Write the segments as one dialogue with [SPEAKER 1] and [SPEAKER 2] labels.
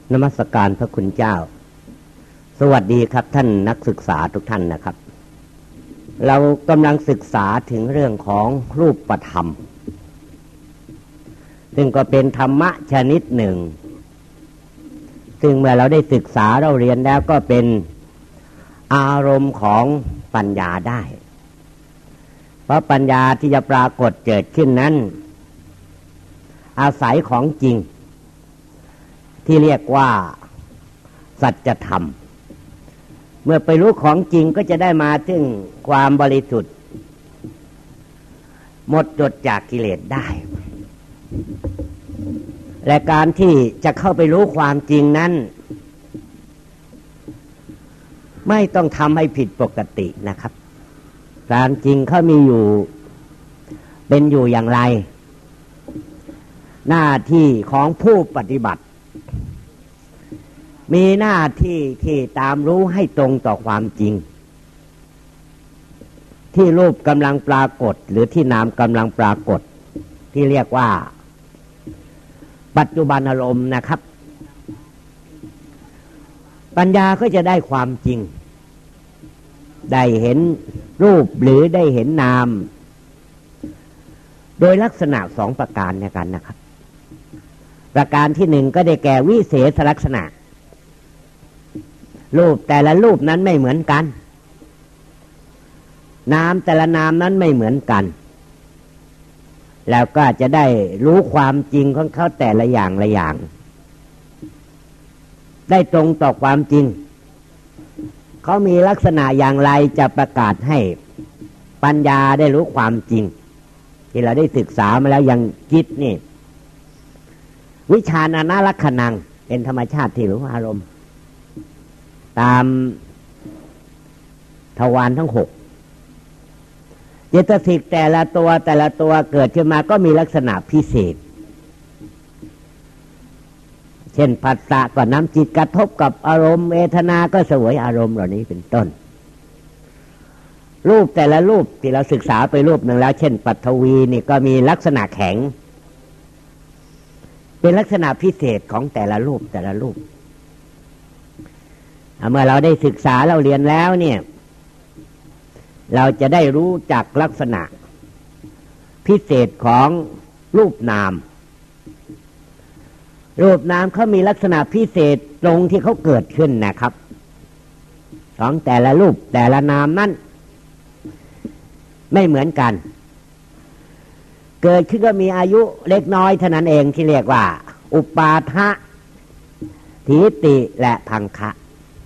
[SPEAKER 1] นมัสการพระคุณเจ้าสวัสดีครับท่านนักศึกษาทุกท่านนะครับเรากำลังศึกษาถึงเรื่องของรูปธรรมซึ่งก็เป็นธรรมะชนิดหนึ่งซึ่งเมื่อเราได้ศึกษาเราเรียนแล้วก็เป็นอารมณ์ของปัญญาได้เพราะปัญญาที่จะปรากฏเกิดขึ้นนั้นอาศัยของจริงที่เรียกว่าสัจธรรมเมื่อไปรู้ของจริงก็จะได้มาถึงความบริสุทธิ์หมดจดจากกิเลสได้และการที่จะเข้าไปรู้ความจริงนั้นไม่ต้องทำให้ผิดปกตินะครับการจริงเขามีอยู่เป็นอยู่อย่างไรหน้าที่ของผู้ปฏิบัติมีหน้าที่ที่ตามรู้ให้ตรงต่อความจริงที่รูปกำลังปรากฏหรือที่นามกำลังปรากฏที่เรียกว่าปัจจุบันอารมณ์นะครับปัญญาก็จะได้ความจริงได้เห็นรูปหรือได้เห็นนามโดยลักษณะสองประการในกันนะครับประการที่หนึ่งก็ได้แก่วิเศษลักษณะรูปแต่ละรูปนั้นไม่เหมือนกันนามแต่ละนามนั้นไม่เหมือนกันแล้วก็จะได้รู้ความจริงของเขาแต่ละอย่างละอย่างได้ตรงต่อความจริงเขามีลักษณะอย่างไรจะประกาศให้ปัญญาได้รู้ความจริงที่เราได้ศึกษามาแล้วอย่างจิตนี่วิชานานาลักขณังเป็นธรรมชาติที่รู้อารมณ์ตามทวารทั้งหกเจตสิกแต่ละตัวเกิดขึ้นมาก็มีลักษณะพิเศษเช่นผัสสะก็นำจิตกระทบกับอารมณ์เวทนาก็เสวยอารมณ์เหล่านี้เป็นต้นรูปแต่ละรูปที่เราศึกษาไปรูปหนึ่งแล้วเช่นปัทวีนี่ก็มีลักษณะแข็งเป็นลักษณะพิเศษของแต่ละรูปเมื่อเราได้ศึกษาเราเรียนแล้วเนี่ยเราจะได้รู้จักลักษณะพิเศษของรูปนามเขามีลักษณะพิเศษตรงที่เขาเกิดขึ้นนะครับของแต่ละรูปแต่ละนามนั้นไม่เหมือนกันเกิดขึ้นก็มีอายุเล็กน้อยเท่านั้นเองที่เรียกว่าอุปาทะถีติและพังคะ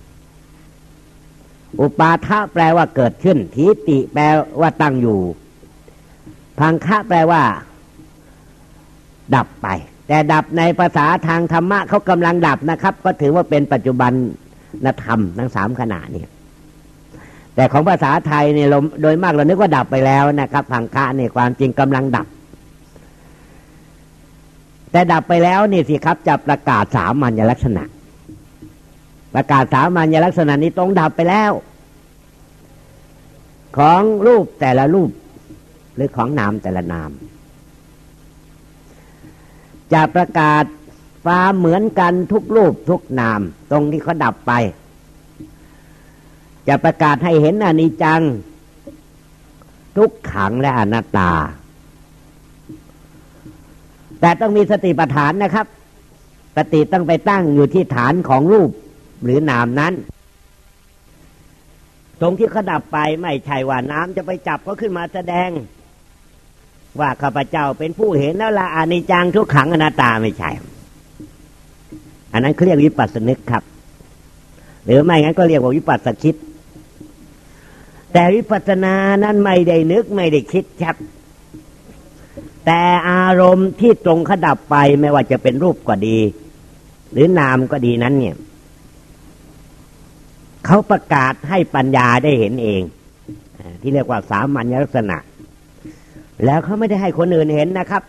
[SPEAKER 1] อุปาทะแปลว่าเกิดขึ้นถีติแปลว่าตั้งอยู่พังคะแปลว่าดับไปแต่ดับในภาษาทางธรรมะเขากำลังดับนะครับก็ถือว่าเป็นปัจจุบันธรรมทั้งสามขณะนี้แต่ของภาษาไทยเนี่ยโดยมากเรานึกว่าดับไปแล้วนะครับพังคะเนี่ยความจริงกำลังดับแต่ดับไปแล้วนี่สิครับจะประกาศสามัญลักษณะประกาศสามัญลักษณะนี้ต้องดับไปแล้วของรูปแต่ละรูปหรือของนามแต่ละนามจะประกาศความเหมือนกันทุกรูปทุกนามตรงที่เขาดับไปจะประกาศให้เห็นอนิจจังทุกขังและอนัตตาแต่ต้องมีสติปัฏฐานนะครับสติต้องไปตั้งอยู่ที่ฐานของรูปหรือนามนั้นตรงที่เขาดับไปไม่ใช่ว่าน้ำจะไปจับเขาขึ้นมาแสดงว่าข้าพเจ้าเป็นผู้เห็นแล้วละอนิจจังทุกขังอนัตตาไม่ใช่อันนั้นเขาเรียกวิปัสสนึกครับหรือไม่งั้นก็เรียกว่าวิปัสสคิดแต่วิปัสสนานั้นไม่ได้นึกไม่ได้คิดครับแต่อารมณ์ที่ตรงเขาดับไปไม่ว่าจะเป็นรูปก็ดีหรือนามก็ดีนั้นเนี่ยเขาประกาศให้ปัญญาได้เห็นเองที่เรียกว่าสามัญลักษณะแล้วเขาไม่ได้ให้คนอื่นเห็นนะครับ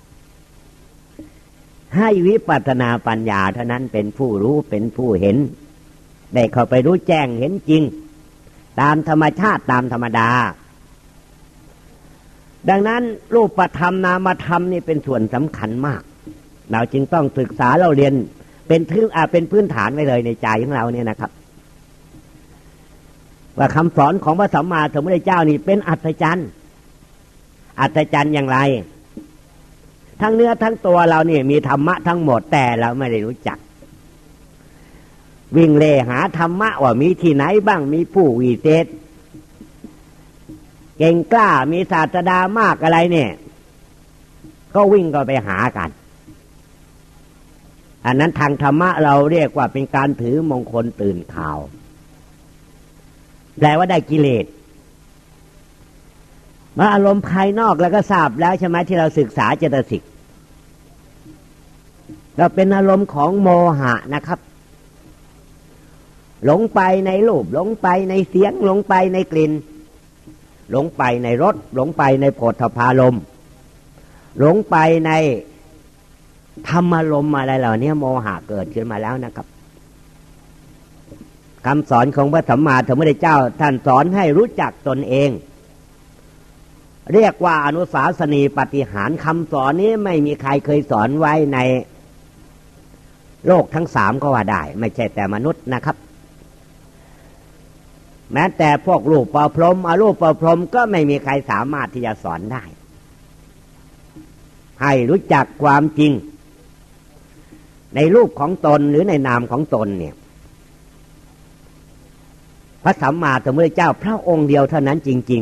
[SPEAKER 1] ให้วิปัสสนาปัญญาเท่านั้นเป็นผู้รู้เป็นผู้เห็นได้เข้าไปรู้แจ้งเห็นจริงตามธรรมชาติตามธรรมดาดังนั้นรูปธรรมนามธรรมนี่เป็นส่วนสำคัญมากเราจึงต้องศึกษาเราเรียนเป็นพื้นฐานไว้เลยในใจของเราเนี่ยนะครับว่าคำสอนของพระสัมมาสัมพุทธเจ้านี่เป็นอัศจรรย์อย่างไรทั้งเนื้อทั้งตัวเราเนี่ยมีธรรมะทั้งหมดแต่เราไม่ได้รู้จักวิ่งเล่หาธรรมะว่ามีที่ไหนบ้างมีผู้วิเศษเก่งกล้ามีศาสดามากอะไรเนี่ยก็วิ่งก็ไปหากันอันนั้นทางธรรมะเราเรียกว่าเป็นการถือมงคลตื่นข่าวแปลว่าได้กิเลสมาอารมณ์ภายนอกแล้วก็ทราบแล้วใช่ไหมที่เราศึกษาเจตสิกเราเป็นอารมณ์ของโมหะนะครับหลงไปในรูปหลงไปในเสียงหลงไปในกลิ่นหลงไปในรสหลงไปในโผฏฐัพพารมณ์หลงไปในธรรมารมณ์อะไรเหล่านี้โมหะเกิดขึ้นมาแล้วนะครับคำสอนของพระสัมมาสัมพุทธเจ้าท่านสอนให้รู้จักตนเองเรียกว่าอนุสาสนีปฏิหารคำสอนนี้ไม่มีใครเคยสอนไว้ในโลกทั้งสามก็ว่าได้ไม่ใช่แต่มนุษย์นะครับแม้แต่พวกรูปประพรหมอรูปประพรหมก็ไม่มีใครสามารถที่จะสอนได้ให้รู้จักความจริงในรูปของตนหรือในนามของตนเนี่ยพระสัมมาสัมพุทธเจ้าพระองค์เดียวเท่านั้นจริง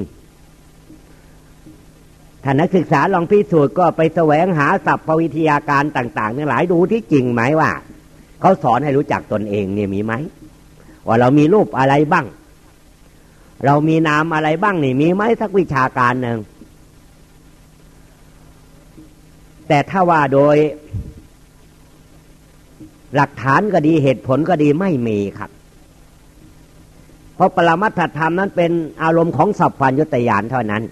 [SPEAKER 1] ๆท่านนักศึกษาลองพิสูจน์ก็ไปแสวงหาศัพท์วิทยาการต่างๆทั้งหลายดูที่จริงไหมว่าเขาสอนให้รู้จักตนเองเนี่ยมีไหมว่าเรามีรูปอะไรบ้างเรามีนามอะไรบ้างนี่มีไหมสักวิชาการหนึ่งแต่ถ้าว่าโดยหลักฐานก็ดีเหตุผลก็ดีไม่มีครับเพราะปรมัตถธรรมนั้นเป็นอารมณ์ของสัพพัญญุตญาณเท่านั้น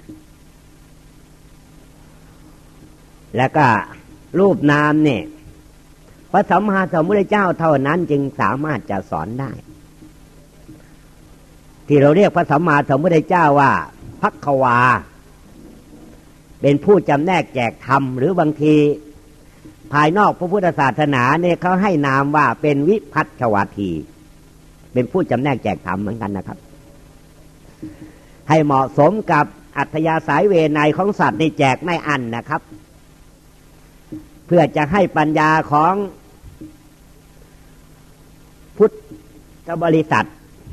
[SPEAKER 1] แล้วก็รูปนามเนี่ยพระสัมมาสัมพุทธเจ้าเท่านั้นจึงสามารถจะสอนได้ที่เราเรียกพระสัมมาสัมพุทธเจ้าว่าภัคววาเป็นผู้จำแนกแจกธรรมหรือบางทีภายนอกพระพุทธศาสนาเนี่ยเขาให้นามว่าเป็นวิพัฒชวาทีเป็นผู้จำแนกแจกธรรมเหมือนกันนะครับให้เหมาะสมกับอัธยาศัยเวไนของสัตว์ในแจกไม่อั้นนะครับเพื่อจะให้ปัญญาของพุทธบริษัท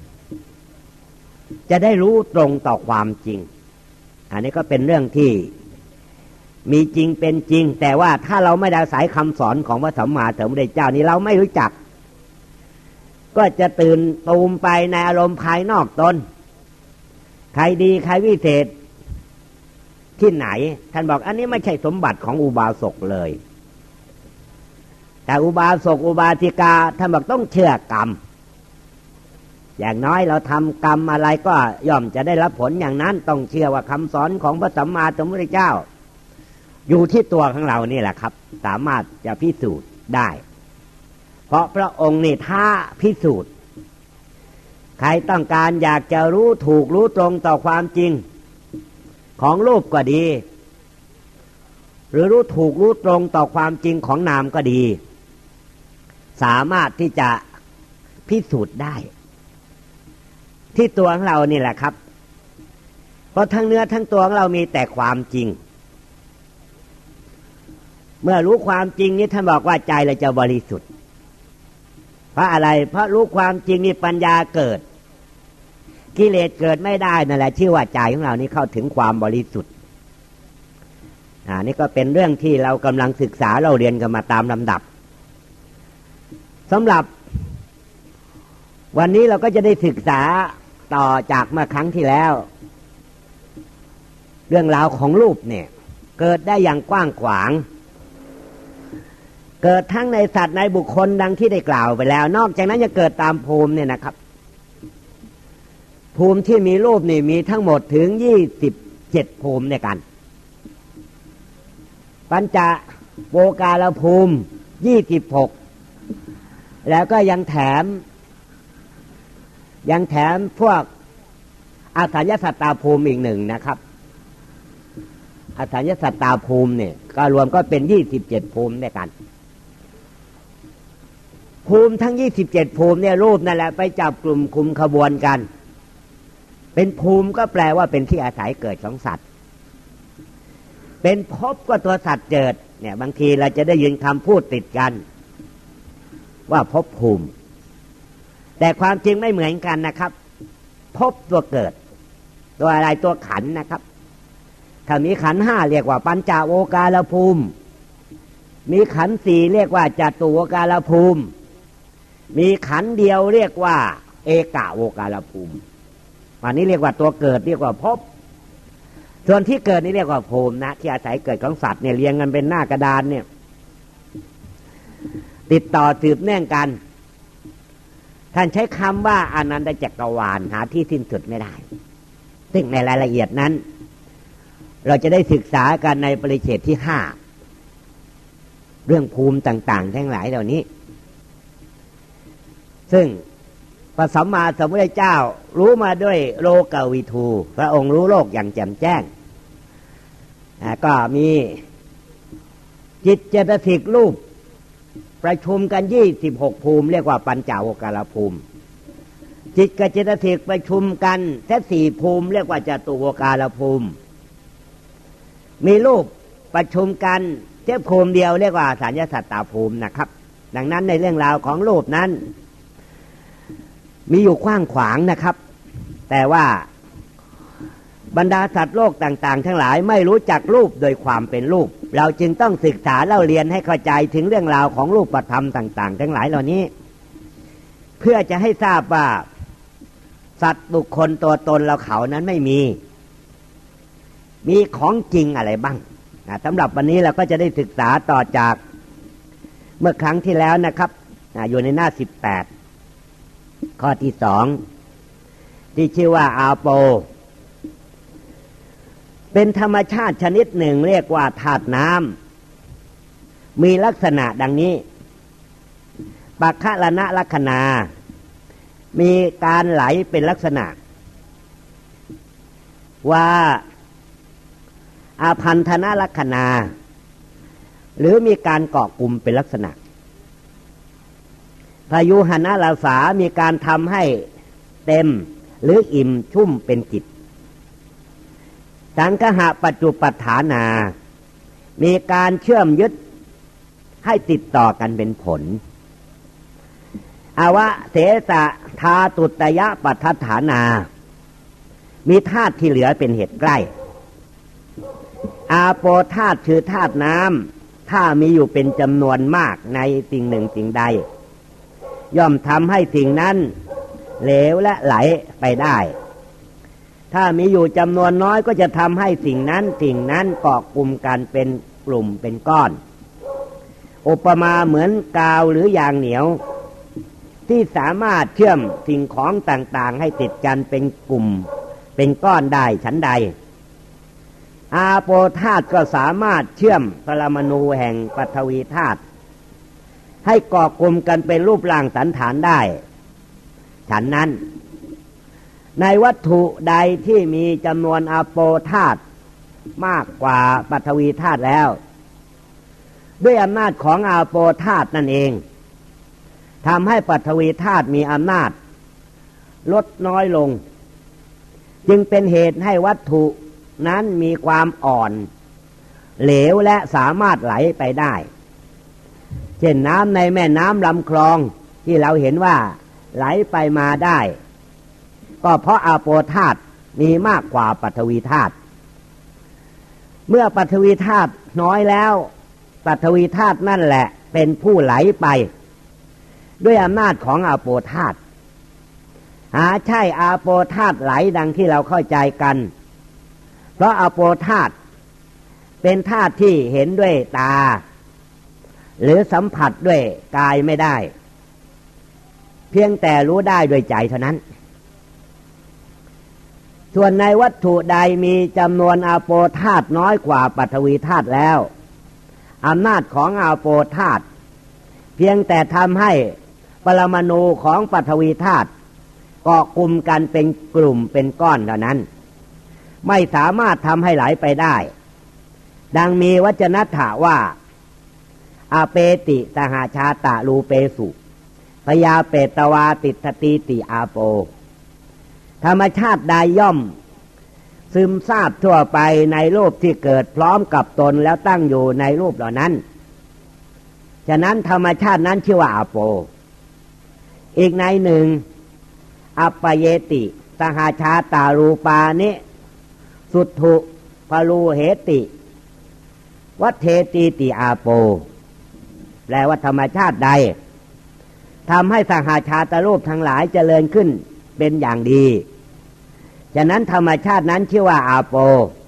[SPEAKER 1] จะได้รู้ตรงต่อความจริงอันนี้ก็เป็นเรื่องที่มีจริงเป็นจริงแต่ว่าถ้าเราไม่ได้อาศัยคำสอนของพระสัมมาสัมพุทธเจ้านี้เราไม่รู้จักก็จะตื่นตูมไปในอารมณ์ภายนอกตนใครดีใครวิเศษที่ไหนท่านบอกอันนี้ไม่ใช่สมบัติของอุบาสกเลยแต่อุบาสกอุบาสิกาท่านบอกต้องเชื่อกรรมอย่างน้อยเราทำกรรมอะไรก็ย่อมจะได้รับผลอย่างนั้นต้องเชื่อว่าคำสอนของพระสัมมาสัมพุทธเจ้าอยู่ที่ตัวของเรานี่แหละครับสามารถจะพิสูจน์ได้เพราะพระองค์นี่ท้าพิสูจน์ใครต้องการอยากจะรู้ถูกรู้ตรงต่อความจริงของรูปก็ดีหรือรู้ถูกรู้ตรงต่อความจริงของนามก็ดีสามารถที่จะพิสูจน์ได้ที่ตัวของเรานี่แหละครับเพราะทั้งเนื้อทั้งตัวของเรามีแต่ความจริงเมื่อรู้ความจริงนี้ท่านบอกว่าใจเราจะบริสุทธิ์เพราะอะไรเพราะรู้ความจริงนี่ปัญญาเกิดกิเลสเกิดไม่ได้นั่นแหละชื่อว่าใจของเรานี่เข้าถึงความบริสุทธิ์นี่ก็เป็นเรื่องที่เรากำลังศึกษาเราเรียนกันมาตามลำดับสำหรับวันนี้เราก็จะได้ศึกษาต่อจากเมื่อครั้งที่แล้วเรื่องราวของรูปเนี่ยเกิดได้อย่างกว้างขวางเกิดทั้งในสัตว์ในบุคคลดังที่ได้กล่าวไปแล้วนอกจากนั้นยังเกิดตามภูมิเนี่ยนะครับภูมิที่มีรูปนี่มีทั้งหมดถึง27ภูมิในกันปัญจโวการภูมิ26แล้วก็ยังแถมพวกอสัญญสัตตาภูมิอีกหนึ่งนะครับอสัญญสัตตาภูมิเนี่ยก็รวมก็เป็น27ภูมิด้วยกันภูมิทั้ง27ภูมิเนี่ยรูปนั่นแหละไปจับกลุ่มคุมขบวนกันเป็นภูมิก็แปลว่าเป็นที่อาศัยเกิดของสัตว์เป็นภพก็ตัวสัตว์เกิดเนี่ยบางทีเราจะได้ยินคำพูดติดกันว่าภพภูมิแต่ความจริงไม่เหมือนกันนะครับภพตัวเกิดตัวอะไรตัวขันธ์นะครับถ้ามีขันธ์5เรียกว่าปัญจโวการภูมิมีขันธ์4เรียกว่าจตุโวการภูมิมีขันธ์เดียวเรียกว่าเอกโวการภูมิอันนี้เรียกว่าตัวเกิดเรียกว่าภพส่วนที่เกิดนี่เรียกว่าภูมินะที่อาศัยเกิดของสัตว์เนี่ยเรียงกันเป็นหน้ากระดานเนี่ยติดต่อสืบเนื่องกันท่านใช้คำว่าอนันตจักรวาลหาที่สิ้นสุดไม่ได้ซึ่งในรายละเอียดนั้นเราจะได้ศึกษากันในปริเฉดที่5เรื่องภูมิต่างๆทั้งหลายเหล่านี้ซึ่งพระสัมมาสัมพุทธเจ้ารู้มาด้วยโลกวิทูพระองค์รู้โลกอย่างแจ่มแจ้งก็มีจิตเจตสิกรูปประชุมกัน26ภูมิเรียกว่าปัญจโวการภูมิจิตกับเจตสิกประชุมกันแค่4ภูมิเรียกว่าจตุโวการภูมิมีรูปประชุมกันแค่ภูมิเดียวเรียกว่าสัญญสัตตภูมินะครับดังนั้นในเรื่องราวของรูปนั้นมีอยู่กว้างขวางนะครับแต่ว่าบรรดาสัตว์โลกต่างๆทั้งหลายไม่รู้จักรูปโดยความเป็นรูปเราจึงต้องศึกษาเล่าเรียนให้เข้าใจถึงเรื่องราวของรูปธรรมต่างๆทั้งหลายเหล่านี้เพื่อจะให้ทราบว่าสัตว์บุคคลตัวตนเราเขานั้นไม่มีของจริงอะไรบ้างสำหรับวันนี้เราก็จะได้ศึกษาต่อจากเมื่อครั้งที่แล้วนะครับอยู่ในหน้า18ข้อที่2ที่ชื่อว่าอาโปเป็นธรรมชาติชนิดหนึ่งเรียกว่าธาตุน้ำมีลักษณะดังนี้ปัคคะละนะลักษณามีการไหลเป็นลักษณะว่าอาพันธนะลักษณาหรือมีการเกาะกลุ่มเป็นลักษณะพายุหนะลาสามีการทำให้เต็มหรืออิ่มชุ่มเป็นกิจสังคหะปัจจุปัฏฐานามีการเชื่อมยึดให้ติดต่อกันเป็นผลอวะเสสะธาตุตยะปัฏฐานามีธาตุที่เหลือเป็นเหตุใกล้อาโปธาตุคือธาตุน้ำถ้ามีอยู่เป็นจำนวนมากในสิ่งหนึ่งสิ่งใดย่อมทำให้สิ่งนั้นเหลวและไหลไปได้ถ้ามีอยู่จำนวนน้อยก็จะทำให้สิ่งนั้นเกาะกลุ่มกันเป็นกลุ่มเป็นก้อนอุปมาเหมือนกาวหรือยางเหนียวที่สามารถเชื่อมสิ่งของต่างๆให้ติดกันเป็นกลุ่มเป็นก้อนได้ฉันใดอาโปธาตุก็สามารถเชื่อมปรมาณูแห่งปฐวีธาตุให้เกาะกลุ่มกันเป็นรูปร่างสันฐานได้ฉันนั้นในวัตถุใดที่มีจำนวนอาโปธาตุมากกว่าปฐวีธาตุแล้วด้วยอำนาจของอาโปธาตุนั่นเองทำให้ปฐวีธาตุมีอำนาจลดน้อยลงจึงเป็นเหตุให้วัตถุนั้นมีความอ่อนเหลวและสามารถไหลไปได้เช่นน้ำในแม่น้ำลำคลองที่เราเห็นว่าไหลไปมาได้ก็เพราะอาโปธาตุมีมากกว่าปฐวีธาตุเมื่อปฐวีธาตุน้อยแล้วปฐวีธาตุนั่นแหละเป็นผู้ไหลไปด้วยอำนาจของอาโปธาตุหาใช่อาโปธาตุไหลดังที่เราเข้าใจกันเพราะอาโปธาตุเป็นธาตุที่เห็นด้วยตาหรือสัมผัสด้วยกายไม่ได้เพียงแต่รู้ได้ด้วยใจเท่านั้นส่วนในวัตถุใดมีจำนวนอาโปธาตุน้อยกว่าปฐวีธาตุแล้วอำนาจของอาโปธาตุเพียงแต่ทำให้ปรมาณูของปฐวีธาตุเกาะกลุ่มกันเป็นกลุ่มเป็นก้อนเท่านั้นไม่สามารถทำให้ไหลไปได้ดังมีวจนะถะว่าอาเปติสหชาตะรูเปสุพยาเปตวาติทติติอาโปธรรมชาติใดย่อมซึมซาบทั่วไปในรูปที่เกิดพร้อมกับตนแล้วตั้งอยู่ในรูปเหล่านั้นฉะนั้นธรรมชาตินั้นชื่อว่าอาโปอีกในหนึ่งอัปปเยติสหชาตารูปานิสุทธุพลูเหติวัฏเทติติอาโปแปลว่าธรรมชาติใดทำให้สหชาตรูปทั้งหลายเจริญขึ้นเป็นอย่างดีฉะนั้นธรรมชาตินั้นชื่อว่าอาโป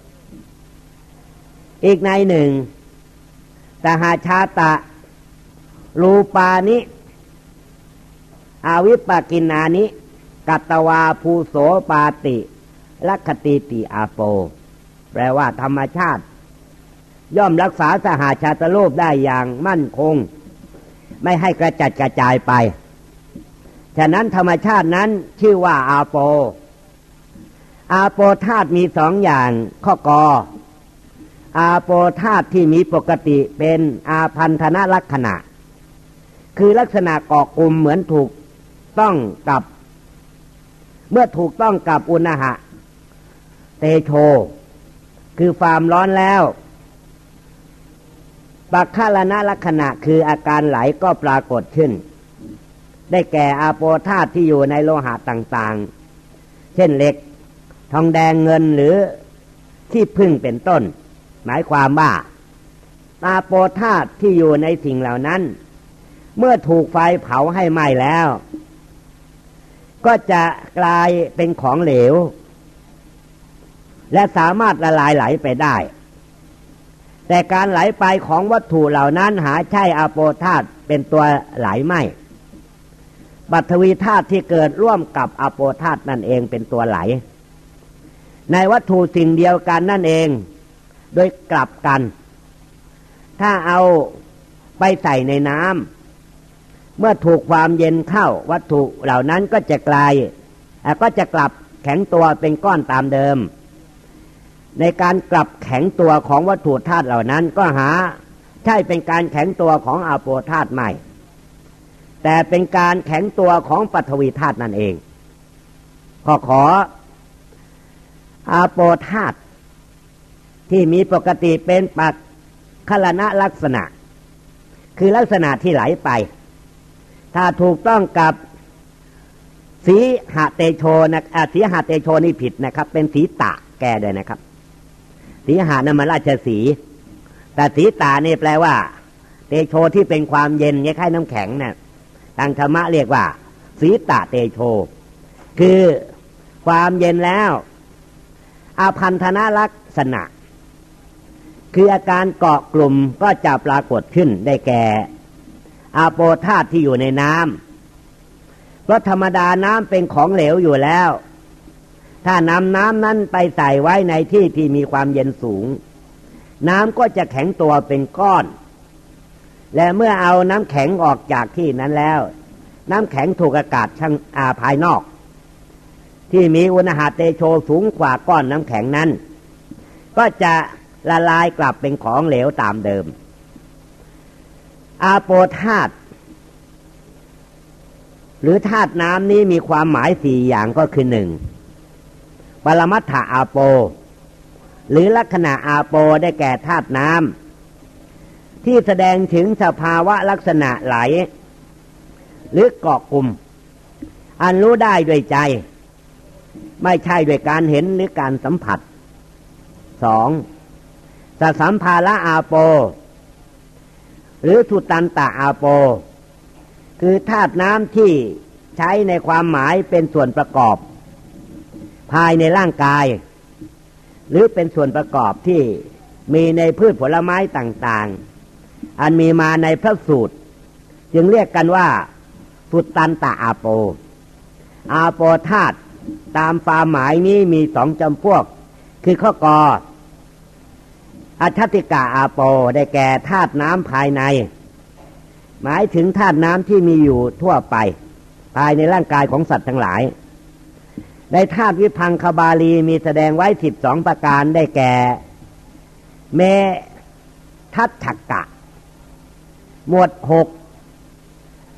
[SPEAKER 1] อีกในหนึ่งสหชาตารูปานิอาวิปกินานิกัตตวาภูโสปาติลัคติติอาโปแปลว่าธรรมชาติย่อมรักษาสหชาตรูปได้อย่างมั่นคงไม่ให้กระจัดกระจายไปฉะนั้นธรรมชาตินั้นชื่อว่าอาโปอาโปธาตุมีสองอย่างข้อกออาโปธาตุที่มีปกติเป็นอาพันธนลักษณะคือลักษณะเกาะกลุ่มเหมือนถูกต้องกับเมื่อถูกต้องกับอุณหะเตโชคือความร้อนแล้วปัคคลนะลักษณะคืออาการไหลก็ปรากฏขึ้นได้แก่อาโปธาตุที่อยู่ในโลหะต่างๆเช่นเหล็กทองแดงเงินหรือที่พึ่งเป็นต้นหมายความว่าอาโปธาตุที่อยู่ในสิ่งเหล่านั้นเมื่อถูกไฟเผาให้ไหม้แล้วก็จะกลายเป็นของเหลวและสามารถละลายไหลไปได้แต่การไหลไปของวัตถุเหล่านั้นหาใช่อาโปธาตุเป็นตัวไหลไม่ปฐวีธาตุที่เกิดร่วมกับอาโปธาตุนั่นเองเป็นตัวไหลในวัตถุสิ่งเดียวกันนั่นเองโดยกลับกันถ้าเอาไปใส่ในน้ำเมื่อถูกความเย็นเข้าวัตถุเหล่านั้นก็จะกลับแข็งตัวเป็นก้อนตามเดิมในการกลับแข็งตัวของวัตถุธาตุเหล่านั้นก็หาใช่เป็นการแข็งตัวของอาโปธาตุไม่แต่เป็นการแข็งตัวของปฐวีธาตุนั่นเองขออาโปธาตุที่มีปกติเป็นปัคคลนะลักษณะคือลักษณะที่ไหลไปถ้าถูกต้องกับสีหะเตโชนะสีหะเตโชนี่ผิดนะครับเป็นสีตะแก้ด้วยนะครับสีหะนั่นมันราชสีแต่สีตานี่แปลว่าเตโชที่เป็นความเย็นคล้ายๆน้ำแข็งนะทางธรรมะเรียกว่าสีตะเตโชคือความเย็นแล้วอาพันธนลักษณะคืออาการเกาะกลุ่มก็จะปรากฏขึ้นได้แก่อาโปธาตุที่อยู่ในน้ำเพราะธรรมดาน้ำเป็นของเหลวอยู่แล้วถ้านำน้ำนั้นไปใส่ไว้ในที่ที่มีความเย็นสูงน้ำก็จะแข็งตัวเป็นก้อนและเมื่อเอาน้ำแข็งออกจากที่นั้นแล้วน้ำแข็งถูกอากาศภายนอกที่มีอุณหเตโชสูงกว่าก้อนน้ำแข็งนั้นก็จะละลายกลับเป็นของเหลวตามเดิมอาโปธาตุหรือธาตุน้ำนี้มีความหมาย4อย่างก็คือ1ปรมัตถอาโปหรือลักษณะอาโปได้แก่ธาตุน้ำที่แสดงถึงสภาวะลักษณะไหลหรือเกาะกลุ่มอันรู้ได้ด้วยใจไม่ใช่ด้วยการเห็นหรือการสัมผัส2สัมภาระอาโปหรือสุตันตอาโปคือธาตุน้ำที่ใช้ในความหมายเป็นส่วนประกอบภายในร่างกายหรือเป็นส่วนประกอบที่มีในพืชผลไม้ต่างๆอันมีมาในพระสูตรจึงเรียกกันว่าสุตันตอาโปอาโปธาตุตามความหมายนี้มี2จำพวกคือข้อกออัฏฐติกาอาโปได้แก่ธาตุน้ำภายในหมายถึงธาตุน้ำที่มีอยู่ทั่วไปภายในร่างกายของสัตว์ทั้งหลายในธาตุวิพังคบาลีมีแสดงไว้12ประการได้แก่เมทัฏฐกะหมวด6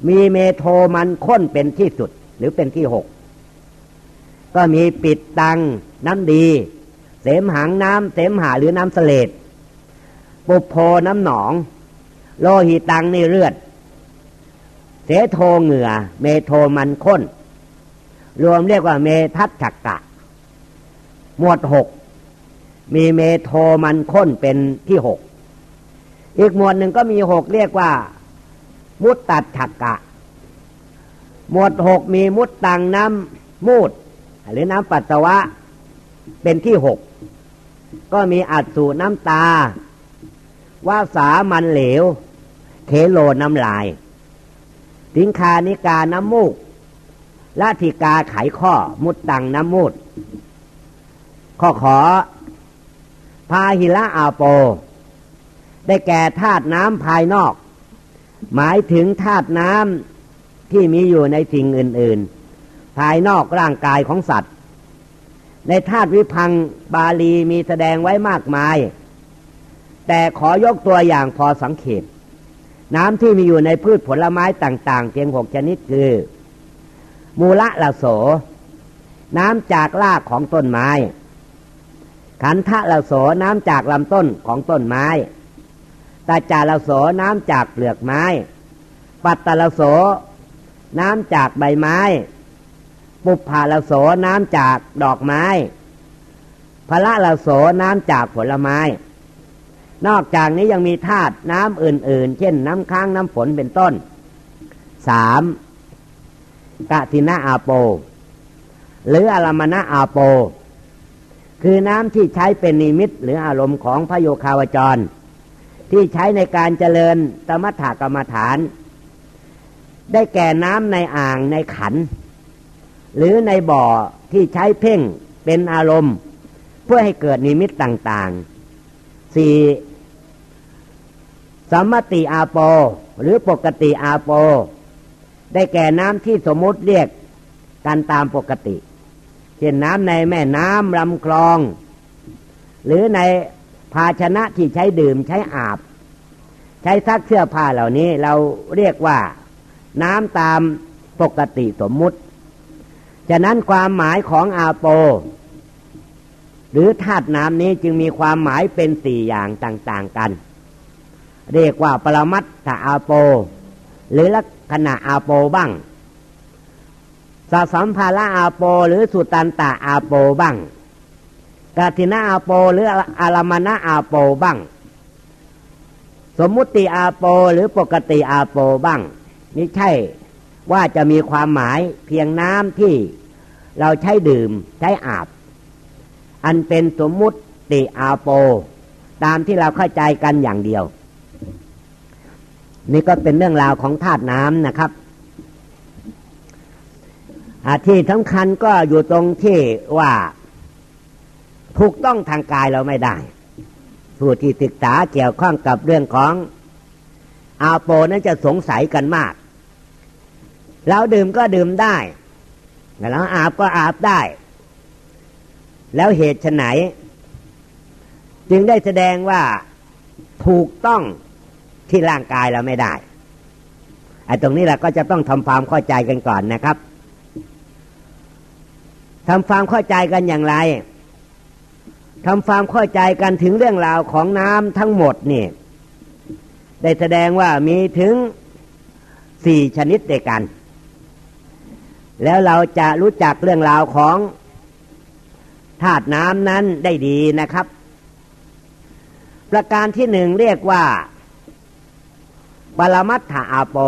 [SPEAKER 1] มีเมโทมันข้นเป็นที่สุดหรือเป็นที่หกก็มีปิดตังน้ำดีเสมหังน้ำเสมหะหรือน้ำเสลดปุพโพน้ำหนองโลหิตังนี่เลือดเสโทเหงื่อเมโทมันข้นรวมเรียกว่าเมทัสฉักกะหมวดหกมีเมโทมันข้นเป็นที่หกอีกหมวดหนึ่งก็มีหกเรียกว่ามุตตัดฉักกะหมวดหกมีมุตตังน้ำมูดหรือน้ำปัสสาวะเป็นที่หกก็มีอัสสุน้ำตาวาสามันเหลวเคโลน้ำลายสิงคานิกาน้ำมูกลาธิกาไขข้อมุตตังน้ำมูดข้อขอพาหิละอาโปได้แก่ธาตุน้ำภายนอกหมายถึงธาตุน้ำที่มีอยู่ในสิ่งอื่นๆภายนอกร่างกายของสัตว์ในธาตุวิพังค์บาลีมีแสดงไว้มากมายแต่ขอยกตัวอย่างพอสังเขปน้ำที่มีอยู่ในพืชผลไม้ต่างๆเพียง6ชนิดคือมูละละโสน้ำจากรากของต้นไม้ขันธะละโสน้ำจากลำต้นของต้นไม้ตาจาละโสน้ำจากเปลือกไม้ปัตตละโสน้ำจากใบไม้ปุพพาละโสน้ำจากดอกไม้พละละโสน้ำจากผลไม้นอกจากนี้ยังมีธาตุน้ำอื่นๆเช่นน้ำค้างน้ำฝนเป็นต้น 3. กะทินะอาโปหรืออารมณะอาโปคือน้ำที่ใช้เป็นนิมิตหรืออารมณ์ของพระโยคาวจรที่ใช้ในการเจริญสมถกรรมฐานได้แก่น้ำในอ่างในขันหรือในบ่อที่ใช้เพ่งเป็นอารมณ์เพื่อให้เกิดนิมิตต่างๆ 4. สัมมติอาโปหรือปกติอาโปได้แก่น้ำที่สมมุติเรียกกันตามปกติเช่นน้ำในแม่น้ำลำคลองหรือในภาชนะที่ใช้ดื่มใช้อาบใช้ซักเสื้อผ้าเหล่านี้เราเรียกว่าน้ำตามปกติสมมุติฉะนั้นความหมายของอาโปหรือธาตุน้ำนี้จึงมีความหมายเป็น4อย่างต่างๆกันเรียกว่าปรมัตถอาโปหรือลักษณะอาโปบ้างสสัมภาระอาโปหรือสุตันตะอาโปบ้างกาทินะอาโปหรืออารมณะอาโปบ้างสมมุติอาโปหรือปกติอาโปบ้างนี่ใช่ว่าจะมีความหมายเพียงน้ำที่เราใช้ดื่มใช้อาบอันเป็นสมมุติอาโปตามที่เราเข้าใจกันอย่างเดียวนี่ก็เป็นเรื่องราวของธาตุน้ำนะครับที่สำคัญก็อยู่ตรงที่ว่าถูกต้องทางกายเราไม่ได้ผู้ที่ศึกษาเกี่ยวข้องกับเรื่องของอาโปนั้นจะสงสัยกันมากเราดื่มก็ดื่มได้แล้วอาบก็อาบได้แล้วเหตุไฉนจึงได้แสดงว่าถูกต้องที่ร่างกายเราไม่ได้ตรงนี้เราก็จะต้องทำความเข้าใจกันก่อนนะครับทำความเข้าใจกันอย่างไรทำความเข้าใจกันถึงเรื่องราวของน้ำทั้งหมดนี่ได้แสดงว่ามีถึง4ชนิดด้วยกันแล้วเราจะรู้จักเรื่องราวของธาตุน้ำนั้นได้ดีนะครับประการที่1เรียกว่าปรมัตถอาโป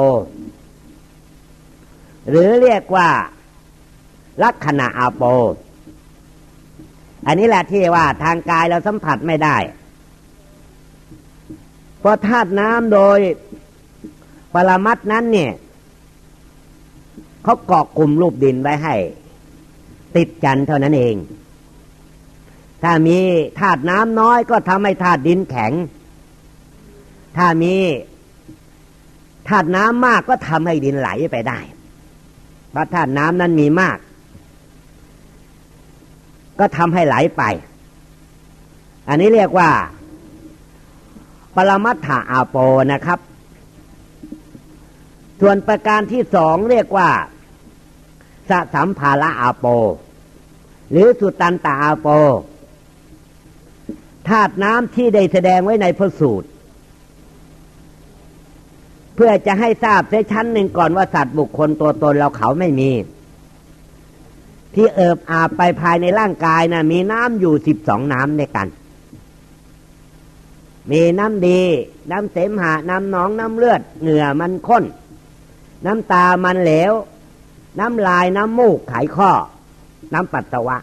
[SPEAKER 1] หรือเรียกว่าลักขณะอาโปอันนี้แหละที่ว่าทางกายเราสัมผัสไม่ได้เพราะธาตุน้ำโดยปรมัตถ์นั้นเนี่ยเขาเกาะกลุ่มรูปดินไว้ให้ติดกันเท่านั้นเองถ้ามีธาตุน้ำน้อยก็ทำให้ธาตุดินแข็งถ้ามีธาตุน้ำมากก็ทำให้ดินไหลไปได้เพราะธาตุน้ำนั้นมีมากก็ทำให้ไหลไปอันนี้เรียกว่าปรมัตถอาโปนะครับส่วนประการที่สองเรียกว่าสสัมภาระอาโปหรือสุตันตอาโปธาตุน้ำที่ได้แสดงไว้ในพระสูตรเพื่อจะให้ทราบเสียชั้นหนึ่งก่อนว่าสัตว์บุคคลตัวตนเราเขาไม่มีที่เอิบอาบไปภายในร่างกายนะมีน้ำอยู่12น้ำด้วยกันมีน้ำดีน้ำเสมหะน้ำหนองน้ำเลือดเหงื่อมันข้นน้ำตามันเหลวน้ำลายน้ำมูกไขข้อน้ำปัสสาวะ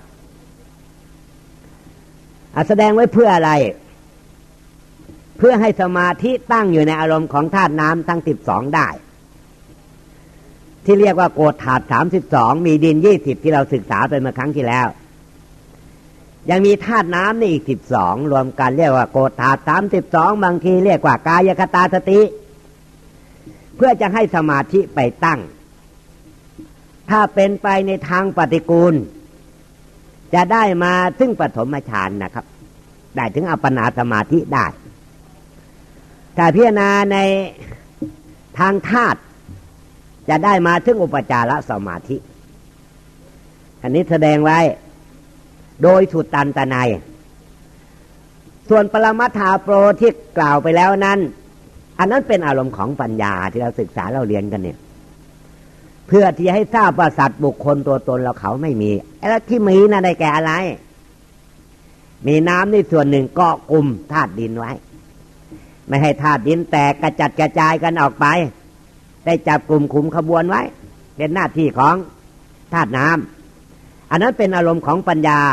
[SPEAKER 1] แสดงไว้เพื่ออะไรเพื่อให้สมาธิตั้งอยู่ในอารมณ์ของธาตุน้ำทั้ง12ได้ที่เรียกว่าโกฏฐาตุ32มีดิน20ที่เราศึกษาไปเมื่อครั้งที่แล้วยังมีธาตุน้ำนี่อีก12รวมกันเรียกว่าโกฏฐาตุ32บางทีเรียกว่ากายคตาสติเพื่อจะให้สมาธิไปตั้งถ้าเป็นไปในทางปฏิกูลจะได้มาซึ่งปฐมฌานนะครับได้ถึงอัปปนาสมาธิได้ถ้าพิจารณาในทางธาตุจะได้มาซึ่งอุปจารสมาธิอันนี้แสดงไว้โดยสุตตันตนัยส่วนปรมัตถาโปรที่กล่าวไปแล้วนั้นอันนั้นเป็นอารมณ์ของปัญญาที่เราศึกษาเราเรียนกันเนี่ยเพื่อที่ให้ทราบว่าสัตว์บุคคลตัวตนเราเขาไม่มีแล้วที่มีน่ะได้แก่อะไรมีน้ำในส่วนหนึ่งเกาะกลุ่มธาตุดินไว้ไม่ให้ธาตุดินแตกกระจัดกระจายกันออกไปได้จับกลุ่มคุมขบวนไว้เป็นหน้าที่ของธาตุน้ำอันนั้นเป็นอารมณ์ของปัญญา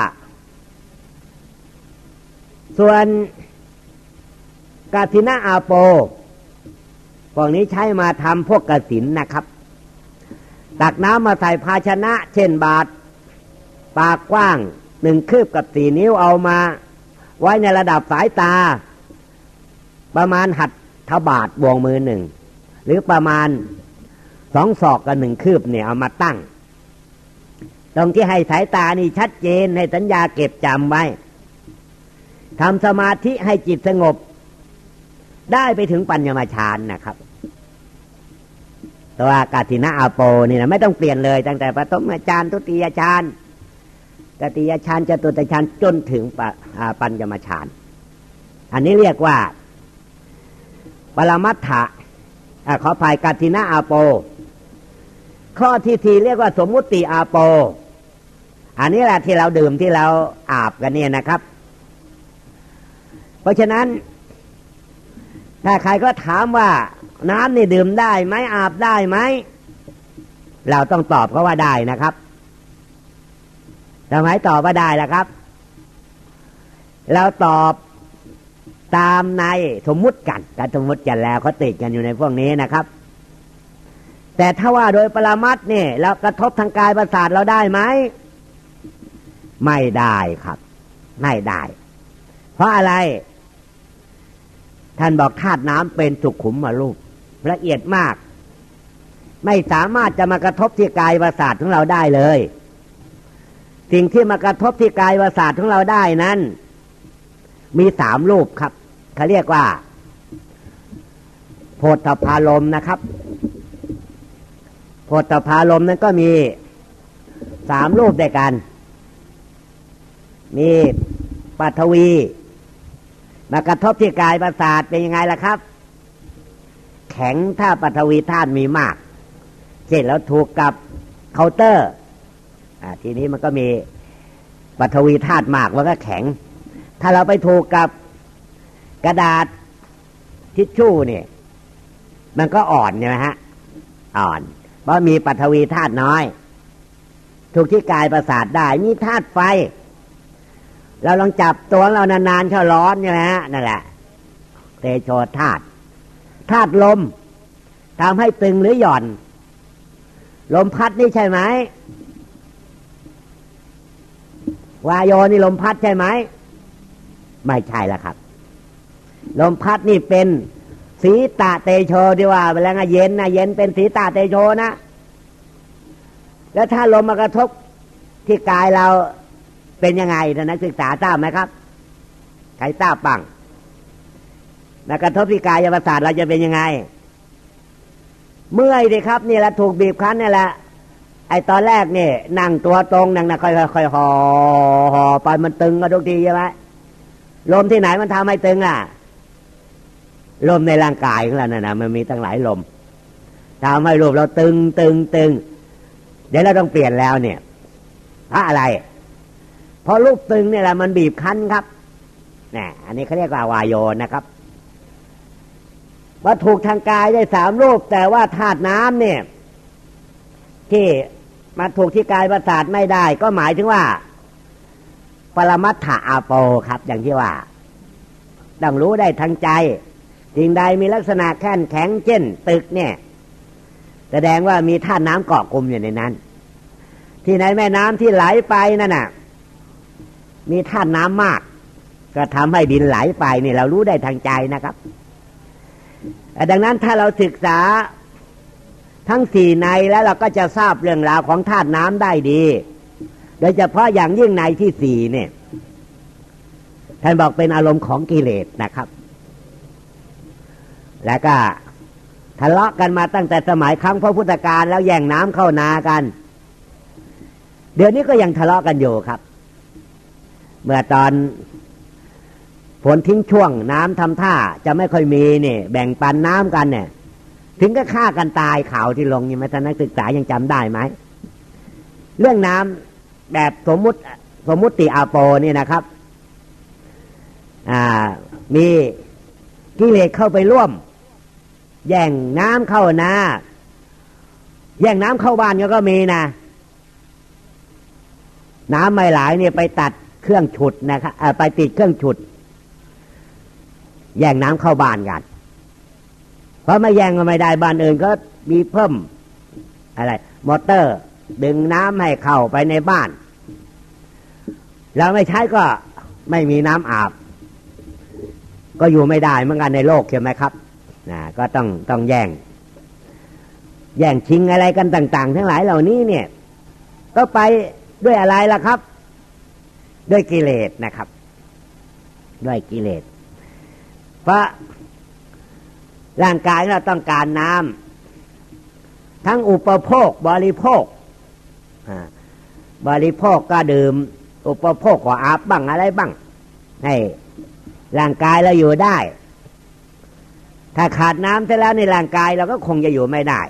[SPEAKER 1] ส่วนกาสินะอาโปพวกนี้ใช้มาทำพวกกสิณนะครับตักน้ำมาใส่ภาชนะเช่นบาตรปากกว้าง1 คืบกับ4 นิ้วเอามาไว้ในระดับสายตาประมาณหัตถบาทบวงมือ1หรือประมาณ2 ศอกกับ1 คืบเนี่ยเอามาตั้งตรงที่ให้สายตานี่ชัดเจนให้สัญญาเก็บจำไว้ทำสมาธิให้จิตสงบได้ไปถึงปัญญมฌานนะครับตัวกาสินะอาโปนี่นะไม่ต้องเปลี่ยนเลยตั้งแต่ปฐมฌานทุติยฌานตติยฌานจตุตฌานจนถึงปัญญมฌานอันนี้เรียกว่าปรมัตถะขออภัยกาสินะอาโปข้อที่4เรียกว่าสมมุติอาโปอันนี้แหละที่เราดื่มที่เราอาบกันเนี่ยนะครับเพราะฉะนั้นถ้าใครก็ถามว่าน้ำนี่ดื่มได้ไหมอาบได้ไหมเราต้องตอบเขาว่าได้นะครับทำไมตอบว่าได้ล่ะครับเราตอบตามในสมมุติกันแต่สมมุติกันแล้วเขาติดกันอยู่ในพวกนี้นะครับแต่ถ้าว่าโดยปรมัตถ์นี่เรากระทบทางกายประสาทเราได้ไหมไม่ได้ครับไม่ได้เพราะอะไรท่านบอกธาตุน้ำเป็นสุขุมรูปละเอียดมากไม่สามารถจะมากระทบที่กายประสาทของเราได้เลยสิ่งที่มากระทบที่กายประสาทของเราได้นั้นมี3 รูปครับเขาเรียกว่าโผฏฐัพพารมณ์นะครับโผฏฐัพพารมณ์นั้นก็มี3 รูปด้วยกันมีปฐวีมากระทบที่กายประสาทเป็นยังไงล่ะครับแข็งถ้าปฐวีธาตุมีมากเช่นเราถูกกับเคาน์เตอร์ทีนี้มันก็มีปฐวีธาตุมากมันก็แข็งถ้าเราไปถูกกับกระดาษทิชชู่เนี่ยมันก็อ่อนใช่ไหมฮะอ่อนเพราะมีปฐวีธาตุน้อยถูกที่กายประสาทได้มีธาตุไฟเราลองจับตัวเรานานๆเขาร้อนใช่ไหมฮะนั่นแหละเตโชธาตุธาตุลมทำให้ตึงหรือหย่อนลมพัดนี่ใช่ไหมวายโยนี่ลมพัดใช่ไหมไม่ใช่ละครับลมพัดนี่เป็นสีตะเตโชที่ว่าเวลาเย็นนะเย็นเป็นสีตะเตโชนะแล้วถ้าลมมากระทบที่กายเราเป็นยังไงท่านนักศึกษาทราบไหมครับใครทราบบ้างมากระทบที่กายประสาทเราจะเป็นยังไงเมื่อยดิครับนี่แหละถูกบีบคั้นนี่แหละไอ้ตอนแรกนี่นั่งตัวตรงนั่งนะค่อยๆห่อไปมันตึงก็ทุกทีใช่ไหมลมที่ไหนมันทำให้ตึงอ่ะลมในร่างกายของเราเนี่ยนะมันมีตั้งหลายลมทำให้รูปเราตึงเดี๋ยวเราต้องเปลี่ยนแล้วเนี่ยเพราะอะไรเพราะรูปตึงเนี่ยแหละมันบีบคั้นครับเนี่ยอันนี้เขาเรียกว่าวายโยนะครับว่าถูกทางกายได้3รูปแต่ว่าธาตุน้ำเนี่ยที่มาถูกที่กายประสาทไม่ได้ก็หมายถึงว่าปรมัตถอาโปครับอย่างที่ว่าต้องรู้ได้ทางใจสิ่งใดมีลักษณะแข็งเช่นตึกเนี่ยแสดงว่ามีธาตุน้ำเกาะกลุ่มอยู่ในนั้นที่ในแม่น้ำที่ไหลไปนั่นน่ะมีธาตุน้ำมากก็ทำให้ดินไหลไปนี่เรารู้ได้ทางใจนะครับดังนั้นถ้าเราศึกษาทั้ง4ในแล้วเราก็จะทราบเรื่องราวของธาตุน้ำได้ดีโดยเฉพาะอย่างยิ่งในที่4เนี่ยท่านบอกเป็นอารมณ์ของกิเลสนะครับแล้วก็ทะเลาะกันมาตั้งแต่สมัยครั้งพระพุทธกาลแล้วแย่งน้ำเข้านากันเดี๋ยวนี้ก็ยังทะเลาะกันอยู่ครับเมื่อตอนฝนทิ้งช่วงน้ำทำท่าจะไม่ค่อยมีนี่แบ่งปันน้ำกันเนี่ยถึงก็ฆ่ากันตายข่าวที่ลงยังไม่ทันนักศึกษายังจำได้ไหมเรื่องน้ำแบบสมมุติอาโปนี่นะครับมีกิเลสเข้าไปร่วมแย่งน้ำเข้านาแย่งน้ำเข้าบ้านก็มีนะน้ำไม่ไหลเนี่ยไปตัดเครื่องฉุดนะครับไปติดเครื่องฉุดแย่งน้ำเข้าบ้านกันเพราะไม่แย่งก็ไม่ได้บ้านอื่นก็มีเพิ่มอะไรมอเตอร์ดึงน้ำให้เข้าไปในบ้านเราไม่ใช้ก็ไม่มีน้ำอาบก็อยู่ไม่ได้เหมือนกันในโลกใช่ไหมครับก็ต้องแย่งชิงอะไรกันต่างๆทั้งหลายเหล่านี้เนี่ยก็ไปด้วยอะไรล่ะครับด้วยกิเลสนะครับด้วยกิเลสเพราะร่างกายเราต้องการน้ำทั้งอุปโภคบริโภคบริโภคก็ดื่มอุปโภคก็อาบบ้างอะไรบ้างให้ร่างกายเราอยู่ได้ถ้าขาดน้ำเสร็จแล้วในร่างกายเราก็คงจะอยู่ไม่ได้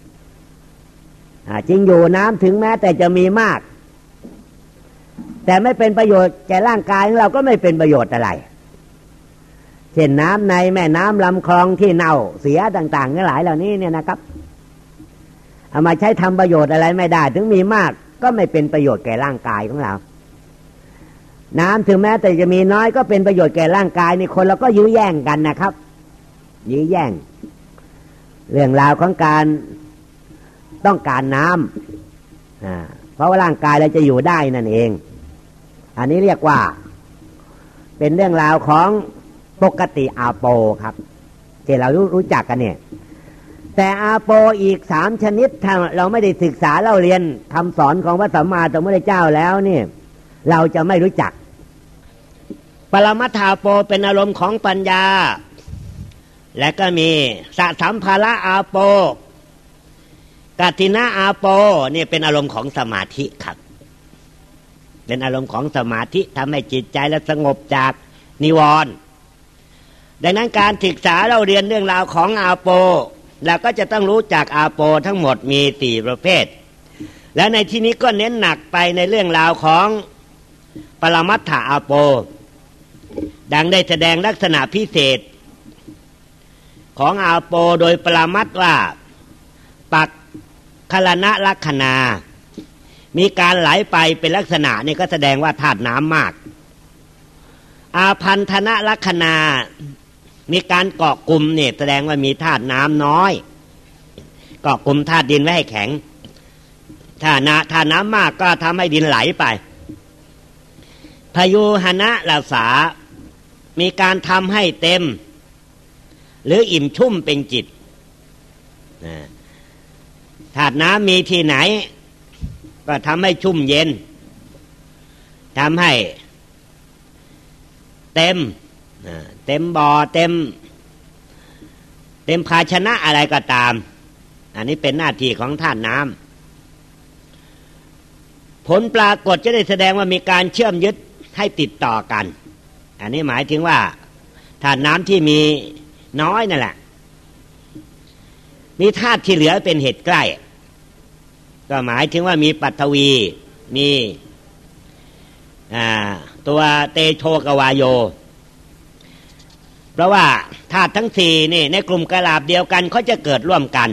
[SPEAKER 1] จริงอยู่น้ำถึงแม้แต่จะมีมากแต่ไม่เป็นประโยชน์แก่ร่างกายของเราก็ไม่เป็นประโยชน์อะไรเช่นน้ำในแม่น้ำลำคลองที่เน่าเสียต่างๆทั้งหลายเหล่านี้เนี่ยนะครับเอามาใช้ทำประโยชน์อะไรไม่ได้ถึงมีมากก็ไม่เป็นประโยชน์แก่ร่างกายของเราน้ำถึงแม้แต่จะมีน้อยก็เป็นประโยชน์แก่ร่างกายนี่คนเราก็ยื้อแย่งกันนะครับยื้อแย่งเรื่องราวของการต้องการน้ำเพราะว่าร่างกายเราจะอยู่ได้นั่นเองอันนี้เรียกว่าเป็นเรื่องราวของปกติอาโปครับที่เรารู้จักกันเนี่ยแต่อาโปอีก3ชนิดถ้าเราไม่ได้ศึกษาเราเรียนคำสอนของพระสัมมาสัมพุทธเจ้าแล้วนี่เราจะไม่รู้จักปรมัตถาโปเป็นอารมณ์ของปัญญาและก็มีสสัมภาระอาโปกัตถินะอาโปนี่เป็นอารมณ์ของสมาธิครับเป็นอารมณ์ของสมาธิทำให้จิตใจและสงบจากนิวรณ์ดังนั้นการศึกษาเราเรียนเรื่องราวของอาโปเราก็จะต้องรู้จักอาโปทั้งหมดมี4ประเภทและในที่นี้ก็เน้นหนักไปในเรื่องราวของปรมัตถอาโปดังได้แสดงลักษณะพิเศษของอาโปโดยปรมัตถ์ว่าปักคลณลักขณามีการไหลไปเป็นลักษณะนี่ก็แสดงว่าธาตุน้ำมากอาพันธนะลักขณามีการเกาะกลุ่มเนี่ยแสดงว่ามีธาตุน้ำน้อยเกาะกลุ่มธาตุดินไว้ให้แข็งถ้าน้ำมากก็ทำให้ดินไหลไปพยุหนะลัสสามีการทำให้เต็มหรืออิ่มชุ่มเป็นจิตธาตุน้ำมีที่ไหนก็ทำให้ชุ่มเย็นทำให้เต็มบ่อเต็มภาชนะอะไรก็ตามอันนี้เป็นหน้าที่ของธาตุน้ำผลปรากฏจะได้แสดงว่ามีการเชื่อมยึดให้ติดต่อกันอันนี้หมายถึงว่าธาตุน้ำที่มีน้อยนั่นแหละมีธาตุที่เหลือเป็นเหตุใกล้ก็หมายถึงว่ามีปัทวีมีตัวเตโชกวาโยเพราะว่าธาตุทั้งสี่นี่ในกลุ่มกลาบเดียวกันเขาจะเกิดร่วมกัน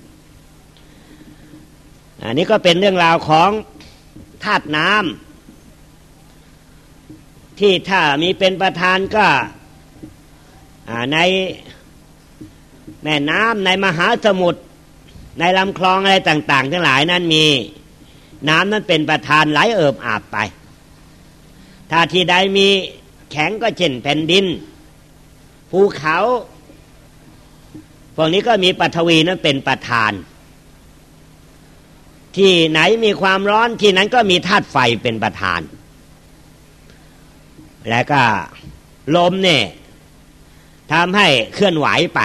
[SPEAKER 1] อันนี้ก็เป็นเรื่องราวของธาตุน้ำที่ถ้ามีเป็นประธานก็ในแม่น้ำในมหาสมุทรในลำคลองอะไรต่างๆทั้งหลายนั้นมีน้ำนั้นเป็นประธานไหลเอิบอาบไปถ้าที่ใดมีแข็งก็เช่นแผ่นดินภูเขาพวกนี้ก็มีปฐวีนั้นเป็นประธานที่ไหนมีความร้อนที่นั้นก็มีธาตุไฟเป็นประธานแล้วก็ลมเนี่ยทำให้เคลื่อนไหวไป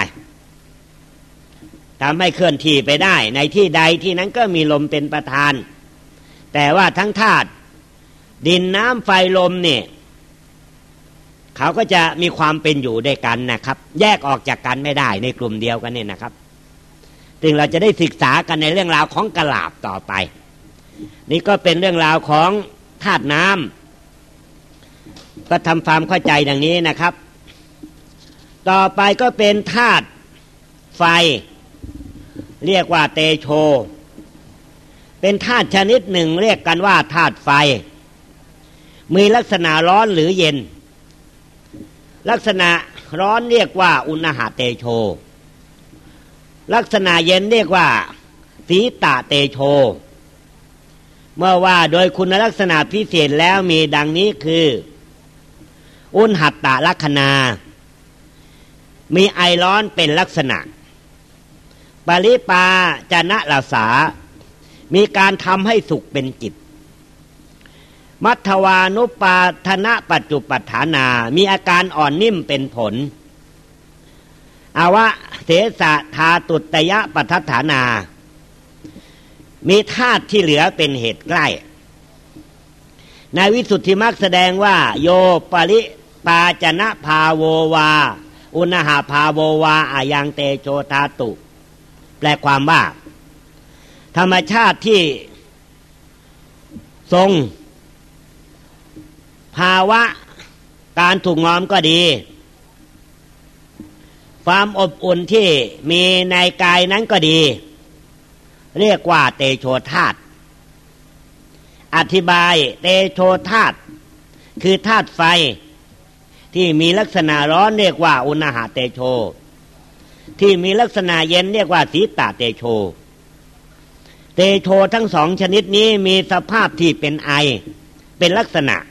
[SPEAKER 1] ทำให้เคลื่อนที่ไปได้ในที่ใดที่นั้นก็มีลมเป็นประธานแต่ว่าทั้งธาตุดินน้ำไฟลมเนี่ยเขาก็จะมีความเป็นอยู่ด้วยกันนะครับแยกออกจากกันไม่ได้ในกลุ่มเดียวกันเนี่ยนะครับซึ่งเราจะได้ศึกษากันในเรื่องราวของกลาบต่อไปนี่ก็เป็นเรื่องราวของธาตุน้ำก็ทำความเข้าใจดังนี้นะครับต่อไปก็เป็นธาตุไฟเรียกว่าเตโชเป็นธาตุชนิดหนึ่งเรียกกันว่าธาตุไฟมีลักษณะร้อนหรือเย็นลักษณะร้อนเรียกว่าอุณหเตโชลักษณะเย็นเรียกว่าสีตะเตโชเมื่อว่าโดยคุณลักษณะพิเศษแล้วมีดังนี้คืออุณหัตตลักขณามีไอร้อนเป็นลักษณะปริปาจนะลาสามีการทำให้สุขเป็นจิตมัทธวานุปาทนะปัจจุปัฏฐานามีอาการอ่อนนิ่มเป็นผลอาวะเสสะธาตุตยะปัฏฐานามีธาตุที่เหลือเป็นเหตุใกล้ในวิสุทธิมรรคแสดงว่าโยปริปาจนะภาโววาอุณหภาโววาอายังเตโชธาตุแปลความว่าธรรมชาติที่ทรงภาวะการถูกงอมก็ดีความอบอุ่นที่มีในกายนั้นก็ดีเรียกว่าเตโชธาตุอธิบายเตโชธาตุคือธาตุไฟที่มีลักษณะร้อนเรียกว่าอุณหเตโชที่มีลักษณะเย็นเรียกว่าสีตะเตโชเตโชทั้งสองชนิดนี้มีสภาพที่เป็นไอเป็นลักษณะ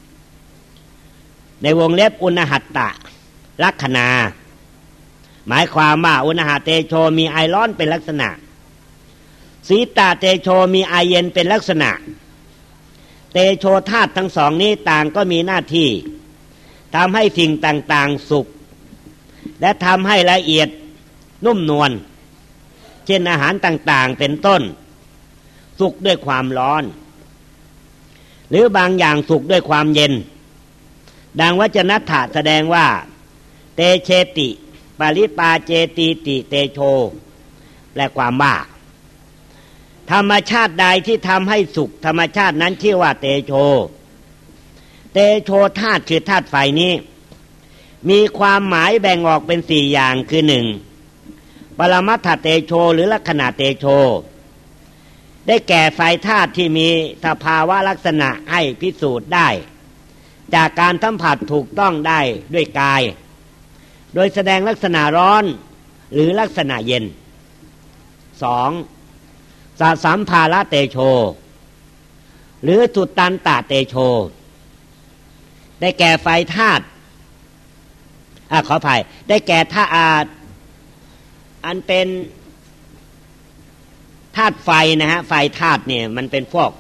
[SPEAKER 1] ในวงเล็บอุณหัตตะลักขณาหมายความว่าอุณหเตโชมีไอร้อนเป็นลักษณะสีตะเตโชมีไอเย็นเป็นลักษณะเตโชธาตุทั้งสองนี้ต่างก็มีหน้าที่ทำให้สิ่งต่างๆสุกและทำให้ละเอียดนุ่มนวลเช่นอาหารต่างๆเป็นต้นสุกด้วยความร้อนหรือบางอย่างสุกด้วยความเย็นดังวจนัตถะแสดงว่าเตเชติปริปาเจติติเตโชแปลความว่าธรรมชาติใดที่ทำให้สุกธรรมชาตินั้นชื่อว่าเตโชเตโชธาตุคือธาตุไฟนี้มีความหมายแบ่งออกเป็น4อย่างคือ1ปรมัตถเตโชหรือลักขณะเตโชได้แก่ไฟธาตุที่มีสภาวะลักษณะให้พิสูจน์ได้จากการสัมผัสถูกต้องได้ด้วยกายโดยแสดงลักษณะร้อนหรือลักษณะเย็น2สัสัมภาระเตโชหรือสุตตันตเตโชได้แก่ไฟธาตุขออภัยได้แก่ธาตุอันเป็นธาตุไฟนะฮะไฟธาตุเนี่ยมันเป็นพวก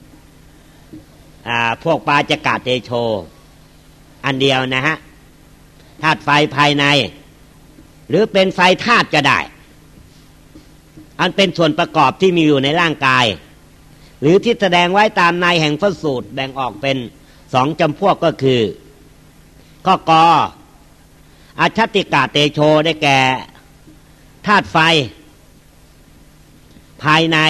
[SPEAKER 1] ปาจกะเตโชอันเดียวนะฮะธาตุไฟภายในหรือเป็นไฟธาตุก็ได้อันเป็นส่วนประกอบที่มีอยู่ในร่างกายหรือที่แสดงไว้ตามในแห่งพระสูตรแบ่งออกเป็น2จำพวกก็คือข้อกออาชติกาเตโชได้แก่ธาตุไฟภายใน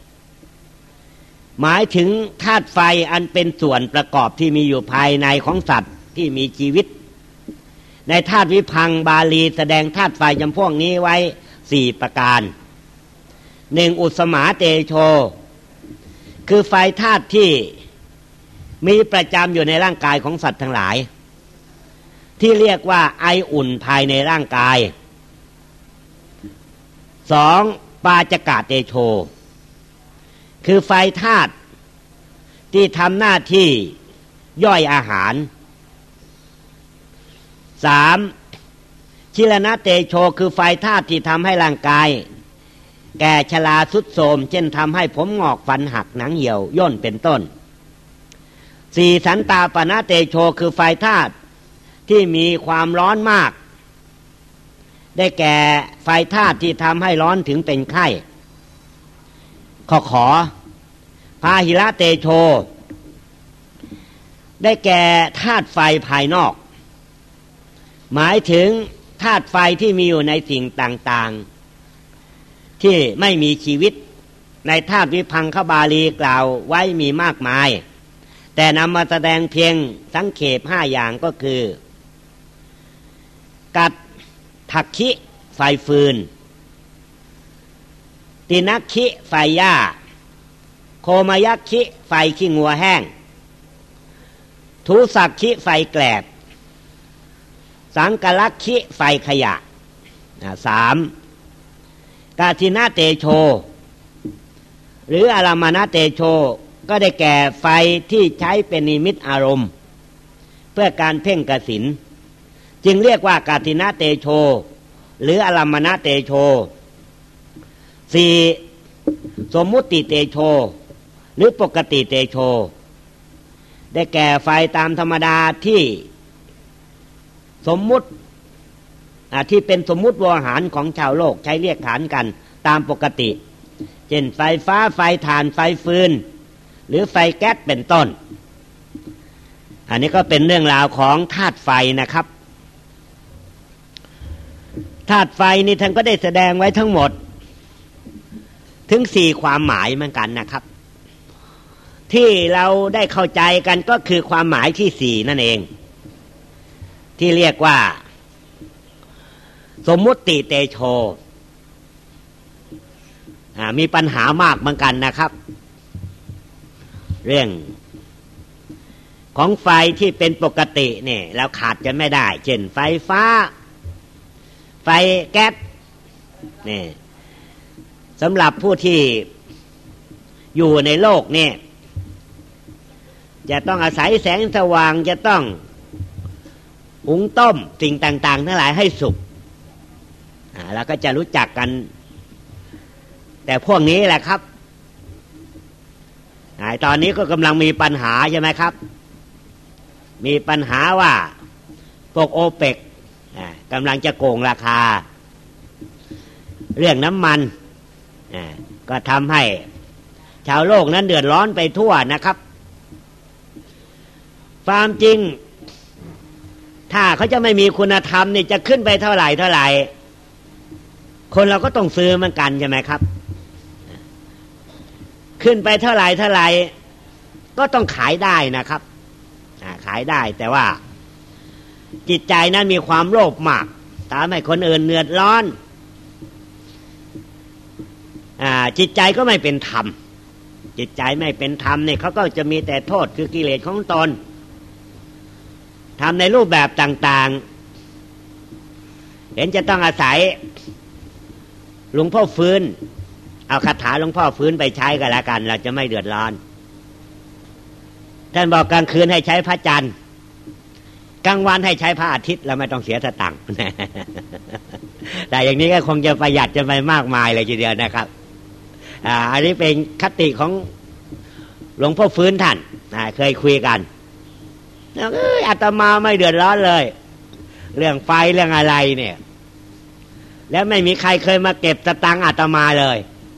[SPEAKER 1] หมายถึงธาตุไฟอันเป็นส่วนประกอบที่มีอยู่ภายในของสัตว์ที่มีชีวิตในธาตุวิพังค์บาลีแสดงธาตุไฟจำพวกนี้ไว้4ประการ1อุสมาเตโชคือไฟธาตุที่มีประจำอยู่ในร่างกายของสัตว์ทั้งหลายที่เรียกว่าไออุ่นภายในร่างกาย2ปาจกะเตโชคือไฟธาตุที่ทำหน้าที่ย่อยอาหาร3ชิรณะเตโชคือไฟธาตุที่ทำให้ร่างกายแก่ชราทรุดโทรมเช่นทำให้ผมงอกฟันหักหนังเหี่ยวย่นเป็นต้น4สันตาปนะเตโชคือไฟธาตุที่มีความร้อนมากได้แก่ไฟธาตุที่ทำให้ร้อนถึงเป็นไข้ขอพาหิระเตโชได้แก่ธาตุไฟภายนอกหมายถึงธาตุไฟที่มีอยู่ในสิ่งต่างๆที่ไม่มีชีวิตในธาตุวิพังคบาลีกล่าวไว้มีมากมายแต่นำมาแสดงเพียงสังเขป5อย่างก็คือกัตถักขิไฟฟืนตินักขิไฟหญ้าโคมยักขิไฟขี้งัวแห้งทุสักขิไฟแกลบสังกลักขิไฟขยะ3กาทินาเตโชหรืออารามณเตโชก็ได้แก่ไฟที่ใช้เป็นนิมิตอารมณ์เพื่อการเพ่งกสิณจึงเรียกว่ากาทินาเตโชหรืออารามณเตโช4สมมุติเตโชหรือปกติเตโชได้แก่ไฟตามธรรมดาที่สมมุติที่เป็นสมมุติวาหารของชาวโลกใช้เรียกขานกันตามปกติเช่นไฟฟ้าไฟถ่านไฟฟืนหรือไฟแก๊สเป็นต้นอันนี้ก็เป็นเรื่องราวของธาตุไฟนะครับธาตุไฟนี่ท่านก็ได้แสดงไว้ทั้งหมดถึง4ความหมายเหมือนกันนะครับที่เราได้เข้าใจกันก็คือความหมายที่4นั่นเองที่เรียกว่าสมมุติเตโชมีปัญหามากเหมือนกันนะครับเรื่องของไฟที่เป็นปกติเนี่ยเราขาดจะไม่ได้เช่นไฟฟ้าไฟแก๊สนี่สำหรับผู้ที่อยู่ในโลกเนี่ยจะต้องอาศัยแสงสว่างจะต้องหุงต้มสิ่งต่างๆทั้งหลายให้สุกเราก็จะรู้จักกันแต่พวกนี้แหละครับตอนนี้ก็กำลังมีปัญหาใช่ไหมครับมีปัญหาว่าพวกโอเปกกำลังจะโกงราคาเรื่องน้ำมันก็ทำให้ชาวโลกนั้นเดือดร้อนไปทั่วนะครับความจริงถ้าเขาจะไม่มีคุณธรรมนี่จะขึ้นไปเท่าไหร่คนเราก็ต้องซื้อเหมือนกันใช่ไหมครับขึ้นไปเท่าไหร่ก็ต้องขายได้นะครับขายได้แต่ว่าจิตใจนั้นมีความโลภมากทำให้คนอื่นเดือดร้อนจิตใจก็ไม่เป็นธรรมจิตใจไม่เป็นธรรมเนี่ยเขาก็จะมีแต่โทษคือกิเลสของตนทำในรูปแบบต่างๆเห็นจะต้องอาศัยหลวงพ่อฟื้นเอาคาถาหลวงพ่อฟื้นไปใช้กันแล้วกันเราจะไม่เดือดร้อนท่านบอกกลางคืนให้ใช้พระจันทร์กลางวันให้ใช้พระอาทิตย์เราไม่ต้องเสียสตังค์แต่อย่างนี้ก็คงจะประหยัดจะไปมากมายเลยทีเดียวนะครับอันนี้เป็นคติของหลวงพ่อฟื้นท่านเคยคุยกันอาตมาไม่เดือดร้อนเลยเรื่องไฟเรื่องอะไรเนี่ยแล้วไม่มีใครเคยมาเก็บสตังค์อาตมาเลย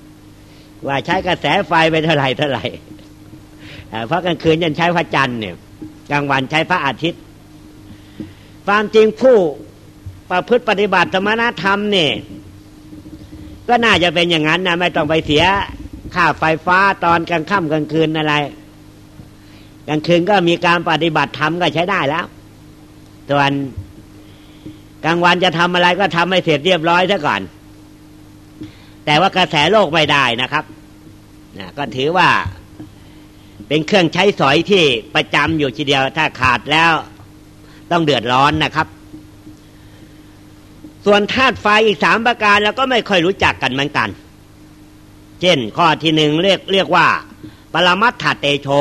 [SPEAKER 1] ว่าใช้กระแสไฟไปเท่าไหร่เพราะกลางคืนยันใช้พระจันทร์เนี่ยกลางวันใช้พระอาทิตย์ความจริงผู้ประพฤติปฏิบัติสมณธรรมเนี่ยก็น่าจะเป็นอย่างนั้นนะไม่ต้องไปเสียค่าไฟฟ้าตอนกลางค่ำกลางคืนอะไรกลางคืนก็มีการปฏิบัติธรรมก็ใช้ได้แล้วส่วนกลางวันจะทำอะไรก็ทำให้เสร็จเรียบร้อยซะก่อนแต่ว่ากระแสโลกไม่ได้นะครับก็ถือว่าเป็นเครื่องใช้สอยที่ประจำอยู่ทีเดียวถ้าขาดแล้วต้องเดือดร้อนนะครับส่วนธาตุไฟอีก3ประการเราก็ไม่ค่อยรู้จักกันเหมือนกันเช่นข้อที่1เรียกว่าปรมัตถเตโช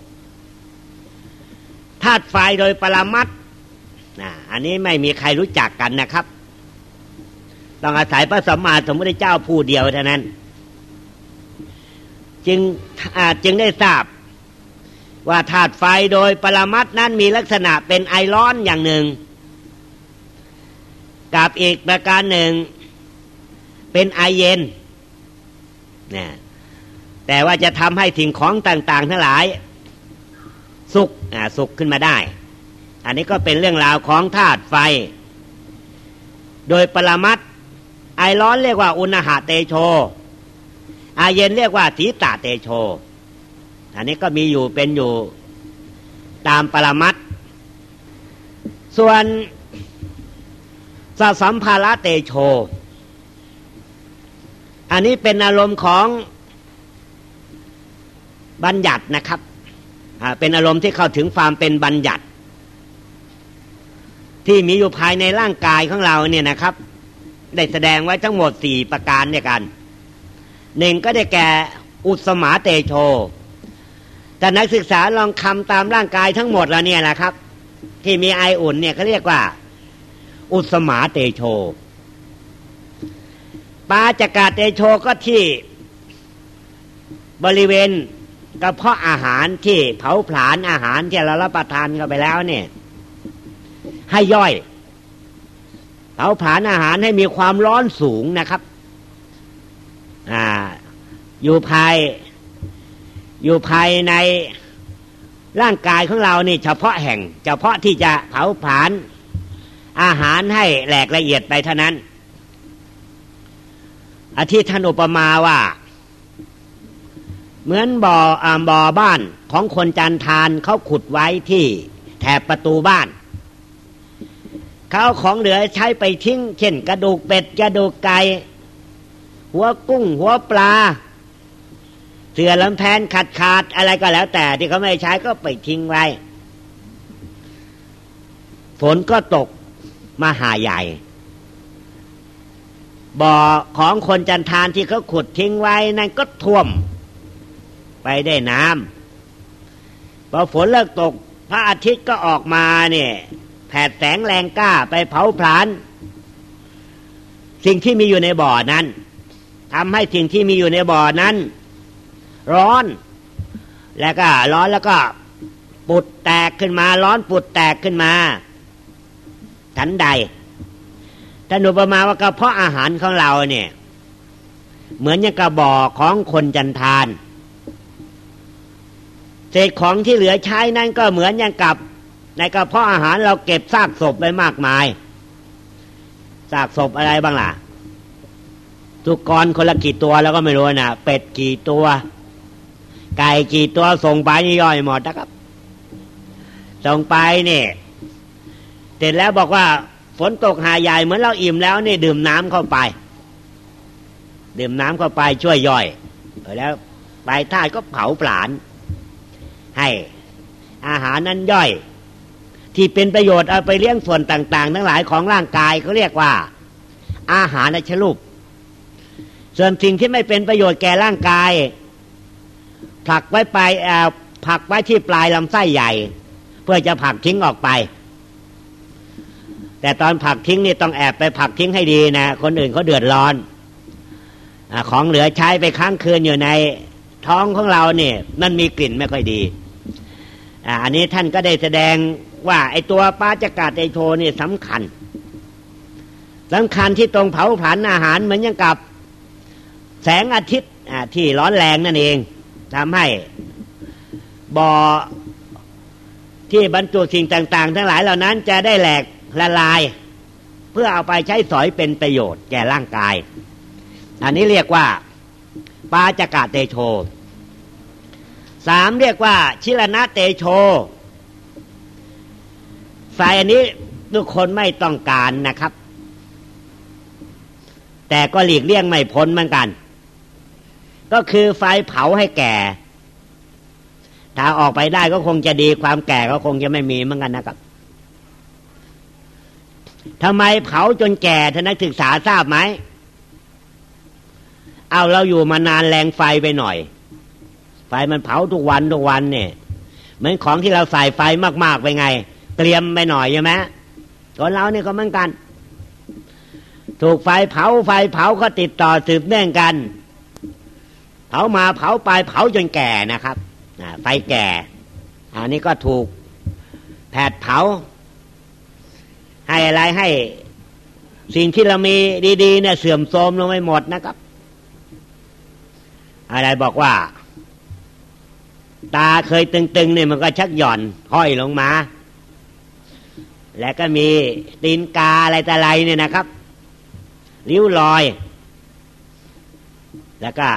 [SPEAKER 1] ธาตุไฟโดยปรมัตถ์อันนี้ไม่มีใครรู้จักกันนะครับต้องอาศัยพระสัมมาสัมพุทธเจ้าผู้เดียวเท่านั้นจึงได้ทราบว่าธาตุไฟโดยปรมัตถ์นั้นมีลักษณะเป็นไอร้อนอย่างหนึ่งกับอีกประการหนึ่งเป็นไอเย็นแต่ว่าจะทำให้สิ่งของต่างๆทั้งหลายสุกขึ้นมาได้อันนี้ก็เป็นเรื่องราวของธาตุไฟโดยปรมัตถ์ไอร้อนเรียกว่าอุณหเตโชไอเย็นเรียกว่าสีตะเตโชอันนี้ก็มีอยู่เป็นอยู่ตามปรมัตถ์ส่วนสัมภาระเตโชอันนี้เป็นอารมณ์ของบัญญัตินะครับเป็นอารมณ์ที่เข้าถึงความเป็นบัญญัติที่มีอยู่ภายในร่างกายของเราเนี่ยนะครับได้แสดงไว้ทั้งหมด4ประการด้วยกัน1ก็ได้แก่อุสมาเตโชแต่นักศึกษาลองคำตามร่างกายทั้งหมดแล้วเนี่ยนะครับที่มีไออุ่นเนี่ยเขาเรียกว่าอุสมาเตโชปาจกาเตโชก็ที่บริเวณกระเพาะอาหารที่เผาผลาญอาหารที่เรารับประทานเข้าไปแล้วเนี่ยให้ย่อยเผาผลาญอาหารให้มีความร้อนสูงนะครับอยู่ภายในร่างกายของเรานี่เฉพาะที่จะเผาผลาญอาหารให้แหลกละเอียดไปเท่านั้นที่ท่านอุปมาว่าเหมือนบ่อบ้านของคนจันทานเขาขุดไว้ที่แถบประตูบ้านเขาของเหลือใช้ไปทิ้งเช่นกระดูกเป็ดกระดูกไก่หัวกุ้งหัวปลาเสื่อลำแพนขาดอะไรก็แล้วแต่ที่เขาไม่ใช้ก็ไปทิ้งไว้ฝนก็ตกมาหาใหญ่บ่อของคนจันทานที่เขาขุดทิ้งไว้นั่นก็ท่วมไปได้น้ำพอฝนเลิกตกพระอาทิตย์ก็ออกมาเนี่ยแผดแสงแรงกล้าไปเผาผลาญสิ่งที่มีอยู่ในบ่อนั้นทำให้สิ่งที่มีอยู่ในบ่อนั้นร้อนแล้วก็ปุดแตกขึ้นมาร้อนปุดแตกขึ้นมาฉันใดท่านอุปมาว่ากระเพาะอาหารของเราเนี่ยเหมือนอย่างกระบ่อของคนจันทานเศษของที่เหลือใช้นั่นก็เหมือนอย่างกับในกระเพาะอาหารเราเก็บซากศพไว้มากมายซากศพอะไรบ้างล่ะสุกรคนละกี่ตัวแล้วก็ไม่รู้นะเป็ดกี่ตัวไก่กี่ตัวส่งไปย่อยหมดนะครับส่งไปนี่เสร็จแล้วบอกว่าฝนตกหาใหญ่เหมือนเราอิ่มแล้วนี่ดื่มน้ำเข้าไปช่วยย่อยแล้วปลายทายก็เผาผลาญให้อาหารนั้นย่อยที่เป็นประโยชน์เอาไปเลี้ยงส่วนต่างๆทั้งหลายของร่างกายเขาเรียกว่าอาหารชรูปส่วนสิ่งที่ไม่เป็นประโยชน์แก่ร่างกายผลักไว้ที่ปลายลำไส้ใหญ่เพื่อจะผลักทิ้งออกไปแต่ตอนผลักทิ้งนี่ต้องแอบไปผลักทิ้งให้ดีนะคนอื่นเขาเดือดร้อนของเหลือใช้ไปค้างคืนอยู่ในท้องของเราเนี่ยมันมีกลิ่นไม่ค่อยดีอันนี้ท่านก็ได้แสดงว่าไอ้ตัวปาจกาเตโชนี่สำคัญที่ตรงเผาผลาญอาหารเหมือนอย่างกับแสงอาทิตย์ที่ร้อนแรงนั่นเองทำให้บ่อที่บรรจุสิ่งต่างๆทั้งหลายเหล่านั้นจะได้แหลกละลายเพื่อเอาไปใช้สอยเป็นประโยชน์แก่ร่างกายอันนี้เรียกว่าปาจกะเตโช3เรียกว่าชิรณะเตโชไฟอันนี้ทุกคนไม่ต้องการนะครับแต่ก็หลีกเลี่ยงไม่พ้นเหมือนกันก็คือไฟเผาให้แก่ถ้าออกไปได้ก็คงจะดีความแก่ก็คงจะไม่มีเหมือนกันนะครับทำไมเผาจนแก่ท่านนักศึกษาทราบไหมเอาเราอยู่มานานแรงไฟไปหน่อยไฟมันเผาทุกวันเนี่ยเหมือนของที่เราใส่ไฟมากๆไปไงเตรียมไปหน่อยใช่ไหมคนเราเนี่ยก็เหมือนกันถูกไฟเผาก็ติดต่อสืบเนื่องกันเผามาเผาไปเผาจนแก่นะครับไฟแก่อันนี้ก็ถูกแผดเผาให้อะไรให้สิ่งที่เรามีดีๆเนี่ยเสื่อมโทรมลงไปหมดนะครับอะไรบอกว่าตาเคยตึงๆเนี่ยมันก็ชักหย่อนห้อยลงมาแล้วก็มีตีนกาอะไรแต่ไรเนี่ยนะครับริ้วรอยแล้วก็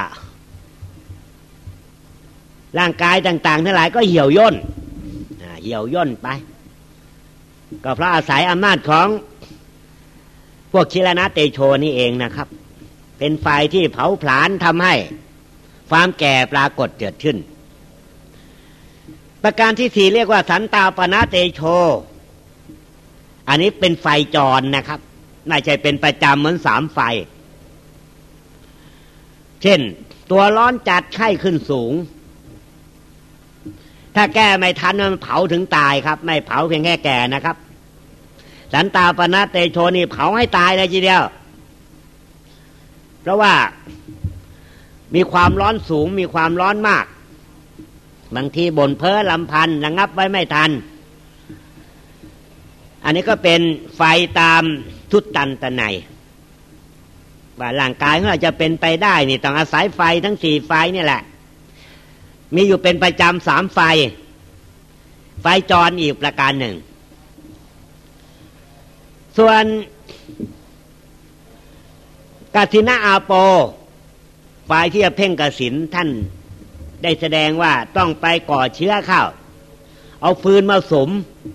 [SPEAKER 1] ร่างกายต่างๆทั้งหลายก็เหี่ยวย่นไปก็เพราะอาศัยอำนาจของพวกชิรณะเตโชนี่เองนะครับเป็นไฟที่เผาผลาญทำให้ความแก่ปรากฏเกิดขึ้นประการที่4เรียกว่าสันตาปนะเตโชอันนี้เป็นไฟจรนะครับไม่ใช่เป็นประจำเหมือน3ไฟเช่นตัวร้อนจัดไข้ขึ้นสูงถ้าแก้ไม่ทันมันเผาถึงตายครับไม่เผาเพียงแค่แก่นะครับสันตาปนะเตโชนี่เผาให้ตายเลยทีเดียวเพราะว่ามีความร้อนสูงมีความร้อนมากบางทีบ่นเพ้อลำพันระงับไว้ไม่ทันอันนี้ก็เป็นไฟตามทุตตันตนัยว่าร่างกายของเราจะเป็นไปได้นี่ต้องอาศัยไฟทั้ง4ไฟนี่แหละมีอยู่เป็นประจำ3ไฟจรอีกประการหนึ่งส่วนกัสสินะอาโปไฟที่จะเพ่งกสิณท่านได้แสดงว่าต้องไปก่อเชื้อข้าวเอาฟืนมาสม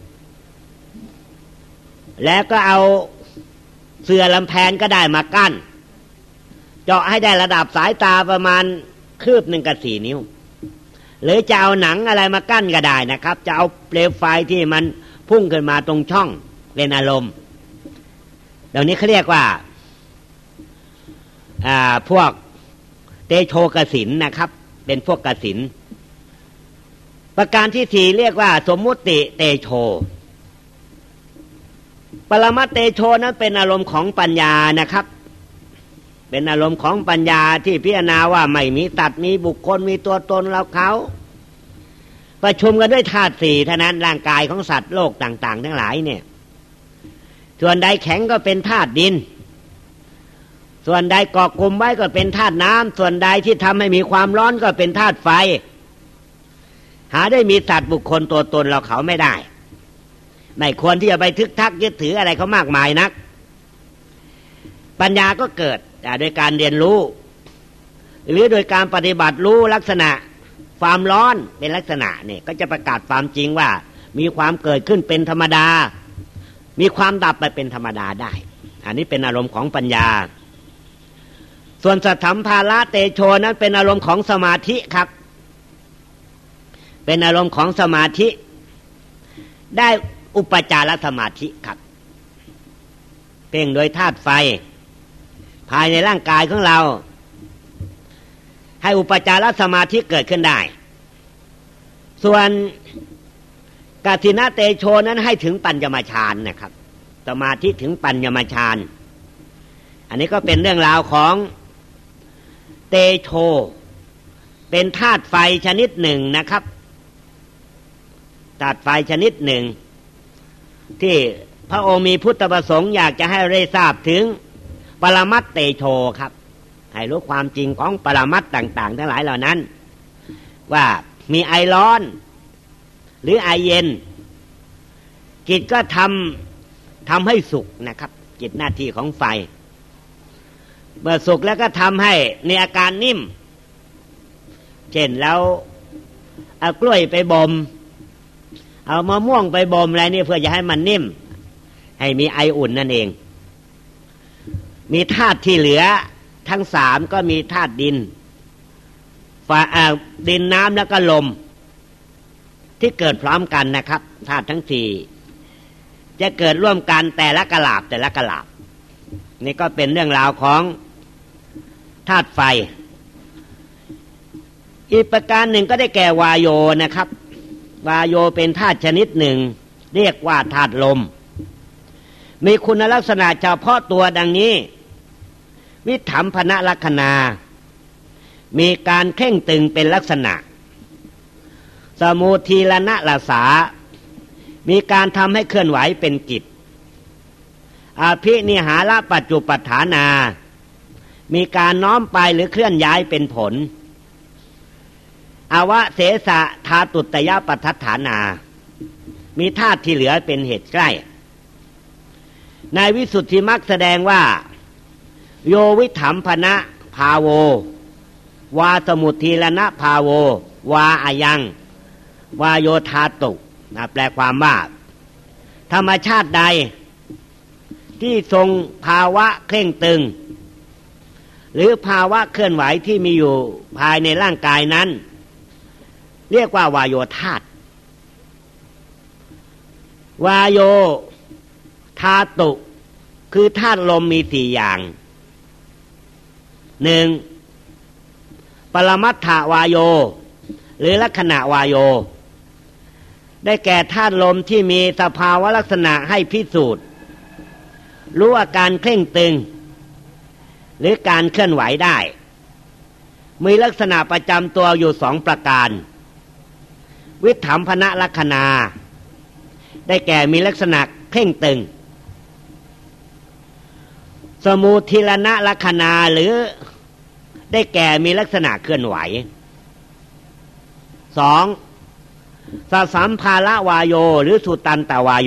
[SPEAKER 1] แล้วก็เอาเสื่อลำแพนก็ได้มากั้นเจาะให้ได้ระดับสายตาประมาณคืบ1 กับ 4 นิ้วหรือจะเอาหนังอะไรมากั้นก็ได้นะครับจะเอาเปลวไฟที่มันพุ่งขึ้นมาตรงช่องเป็นอารมณ์เหล่านี้เขาเรียกว่าพวกเตโชกสิณนะครับเป็นพวกกสิณประการที่4เรียกว่าสมมุติเตโชปรมัตถเตโชนั้นเป็นอารมณ์ของปัญญานะครับเป็นอารมณ์ของปัญญาที่พิจารณาว่าไม่มีสัตว์มีบุคคลมีตัวตนเราเขาประชุมกันด้วยธาตุ4เท่านั้นร่างกายของสัตว์โลกต่างๆทั้งหลายเนี่ยส่วนใดแข็งก็เป็นธาตุดินส่วนใดเกาะกลุ่มไว้ก็เป็นธาตุน้ำส่วนใดที่ทำให้มีความร้อนก็เป็นธาตุไฟหาได้มีสัตว์บุคคลตัวตนเราเขาไม่ได้ไม่ควรที่จะไปทึกทักยึดถืออะไรเขามากมายนักปัญญาก็เกิดโดยการเรียนรู้หรือโดยการปฏิบัติรู้ลักษณะความร้อนเป็นลักษณะนี่ก็จะประกาศความจริงว่ามีความเกิดขึ้นเป็นธรรมดามีความดับไปเป็นธรรมดาได้อันนี้เป็นอารมณ์ของปัญญาส่วนสัทธัมภาระเตโชนั้นเป็นอารมณ์ของสมาธิครับเป็นอารมณ์ของสมาธิได้อุปจารสมาธิครับเพ่งโดยธาตุไฟภายในร่างกายของเราให้อุปจารสมาธิเกิดขึ้นได้ส่วนกัสสินะเตโชนั้นให้ถึงปัญญมฌานนะครับสมาธิถึงปัญญมฌานอันนี้ก็เป็นเรื่องราวของเตโชเป็นธาตุไฟชนิดหนึ่งนะครับธาตุไฟชนิดหนึ่งที่พระองค์มีพุทธประสงค์อยากจะให้ได้ทราบถึงปรมัตถ์เตโชครับให้รู้ความจริงของปรมัตถ์ต่างๆทั้งหลายเหล่านั้นว่ามีไอร้อนหรือไอเย็นจิตก็ทำให้สุกนะครับจิตหน้าที่ของไฟเมื่อสุกแล้วก็ทำให้ในอาการนิ่มเช่นแล้วเอากล้วยไปบ่มเอามะม่วงไปบ่มอะไรนี่เพื่อจะให้มันนิ่มให้มีไออุ่นนั่นเองมีธาตุที่เหลือทั้งสามก็มีธาตุดินดินน้ำแล้วก็ลมที่เกิดพร้อมกันนะครับธาตุทั้งสี่จะเกิดร่วมกันแต่ละกะลาบนี่ก็เป็นเรื่องราวของธาตุไฟอีกประการหนึ่งก็ได้แก่วาโยนะครับวาโยเป็นธาตุชนิดหนึ่งเรียกว่าธาตุลมมีคุณลักษณะเฉพาะตัวดังนี้วิถัมภนลักขณามีการเข่งตึงเป็นลักษณะสมุทีลนะลสามีการทำให้เคลื่อนไหวเป็นกิจอภินิหารปัจจุปัฏฐานามีการน้อมไปหรือเคลื่อนย้ายเป็นผลอวเสสะธาตุตยปัฏฐฐานามีธาตุที่เหลือเป็นเหตุใกล้ในวิสุทธิมรรคแสดงว่าโยวิถัมภนะภาโววาสมุทีลนะภาโววาอายังวาโยธาตุแปลความว่าธรรมชาติใดที่ทรงภาวะเคร่งตึงหรือภาวะเคลื่อนไหวที่มีอยู่ภายในร่างกายนั้นเรียกว่าวาโยธาตุวาโยธาตุคือธาตุลมมีสี่อย่างหนึ่งปรมัตถวาโยหรือลักขณะวาโยได้แก่ธาตุลมที่มีสภาวะลักษณะให้พิสูจน์รู้อาการเคร่งตึงหรือการเคลื่อนไหวได้มีลักษณะประจำตัวอยู่สองประการวิถัมภนลักขณาได้แก่มีลักษณะเคร่งตึงสมุทิลนะลักขณาหรือได้แก่มีลักษณะเคลื่อนไหวสองสสัมภาระวาโยหรือสุตันตวาโย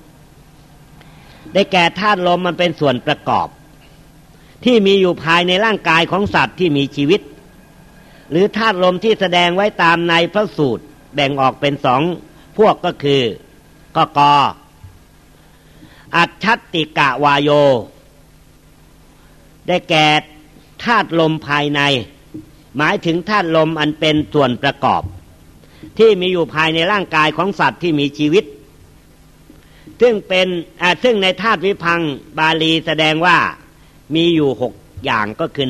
[SPEAKER 1] ได้แก่ธาตุลมมันเป็นส่วนประกอบที่มีอยู่ภายในร่างกายของสัตว์ที่มีชีวิตหรือธาตุลมที่แสดงไว้ตามในพระสูตรแบ่งออกเป็นสองพวกก็คือกกอัจฉัตติกะวาโยได้แก่ธาตุลมภายในหมายถึงธาตุลมอันเป็นส่วนประกอบที่มีอยู่ภายในร่างกายของสัตว์ที่มีชีวิตซึ่งในธาตุวิพังค์บาลีแสดงว่ามีอยู่6อย่างก็คือ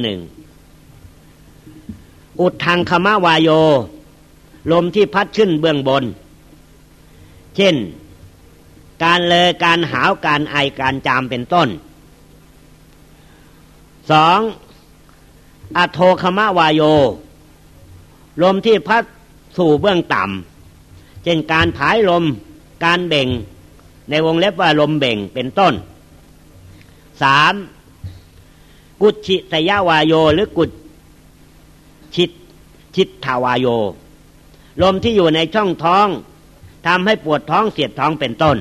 [SPEAKER 1] 1อุทธังคมวาโยลมที่พัดขึ้นเบื้องบนเช่นการเลอการหาวการไอการจามเป็นต้น2อโทคมวาโยลมที่พัดสู่เบื้องต่ำเช่นการผายลมการเบ่งในวงเล็บว่าลมเบ่งเป็นต้น3กุจฉิตยวาโยหรือกุจชิตถาวาโยลมที่อยู่ในช่องท้องทำให้ปวดท้องเสียดท้องเป็นต้น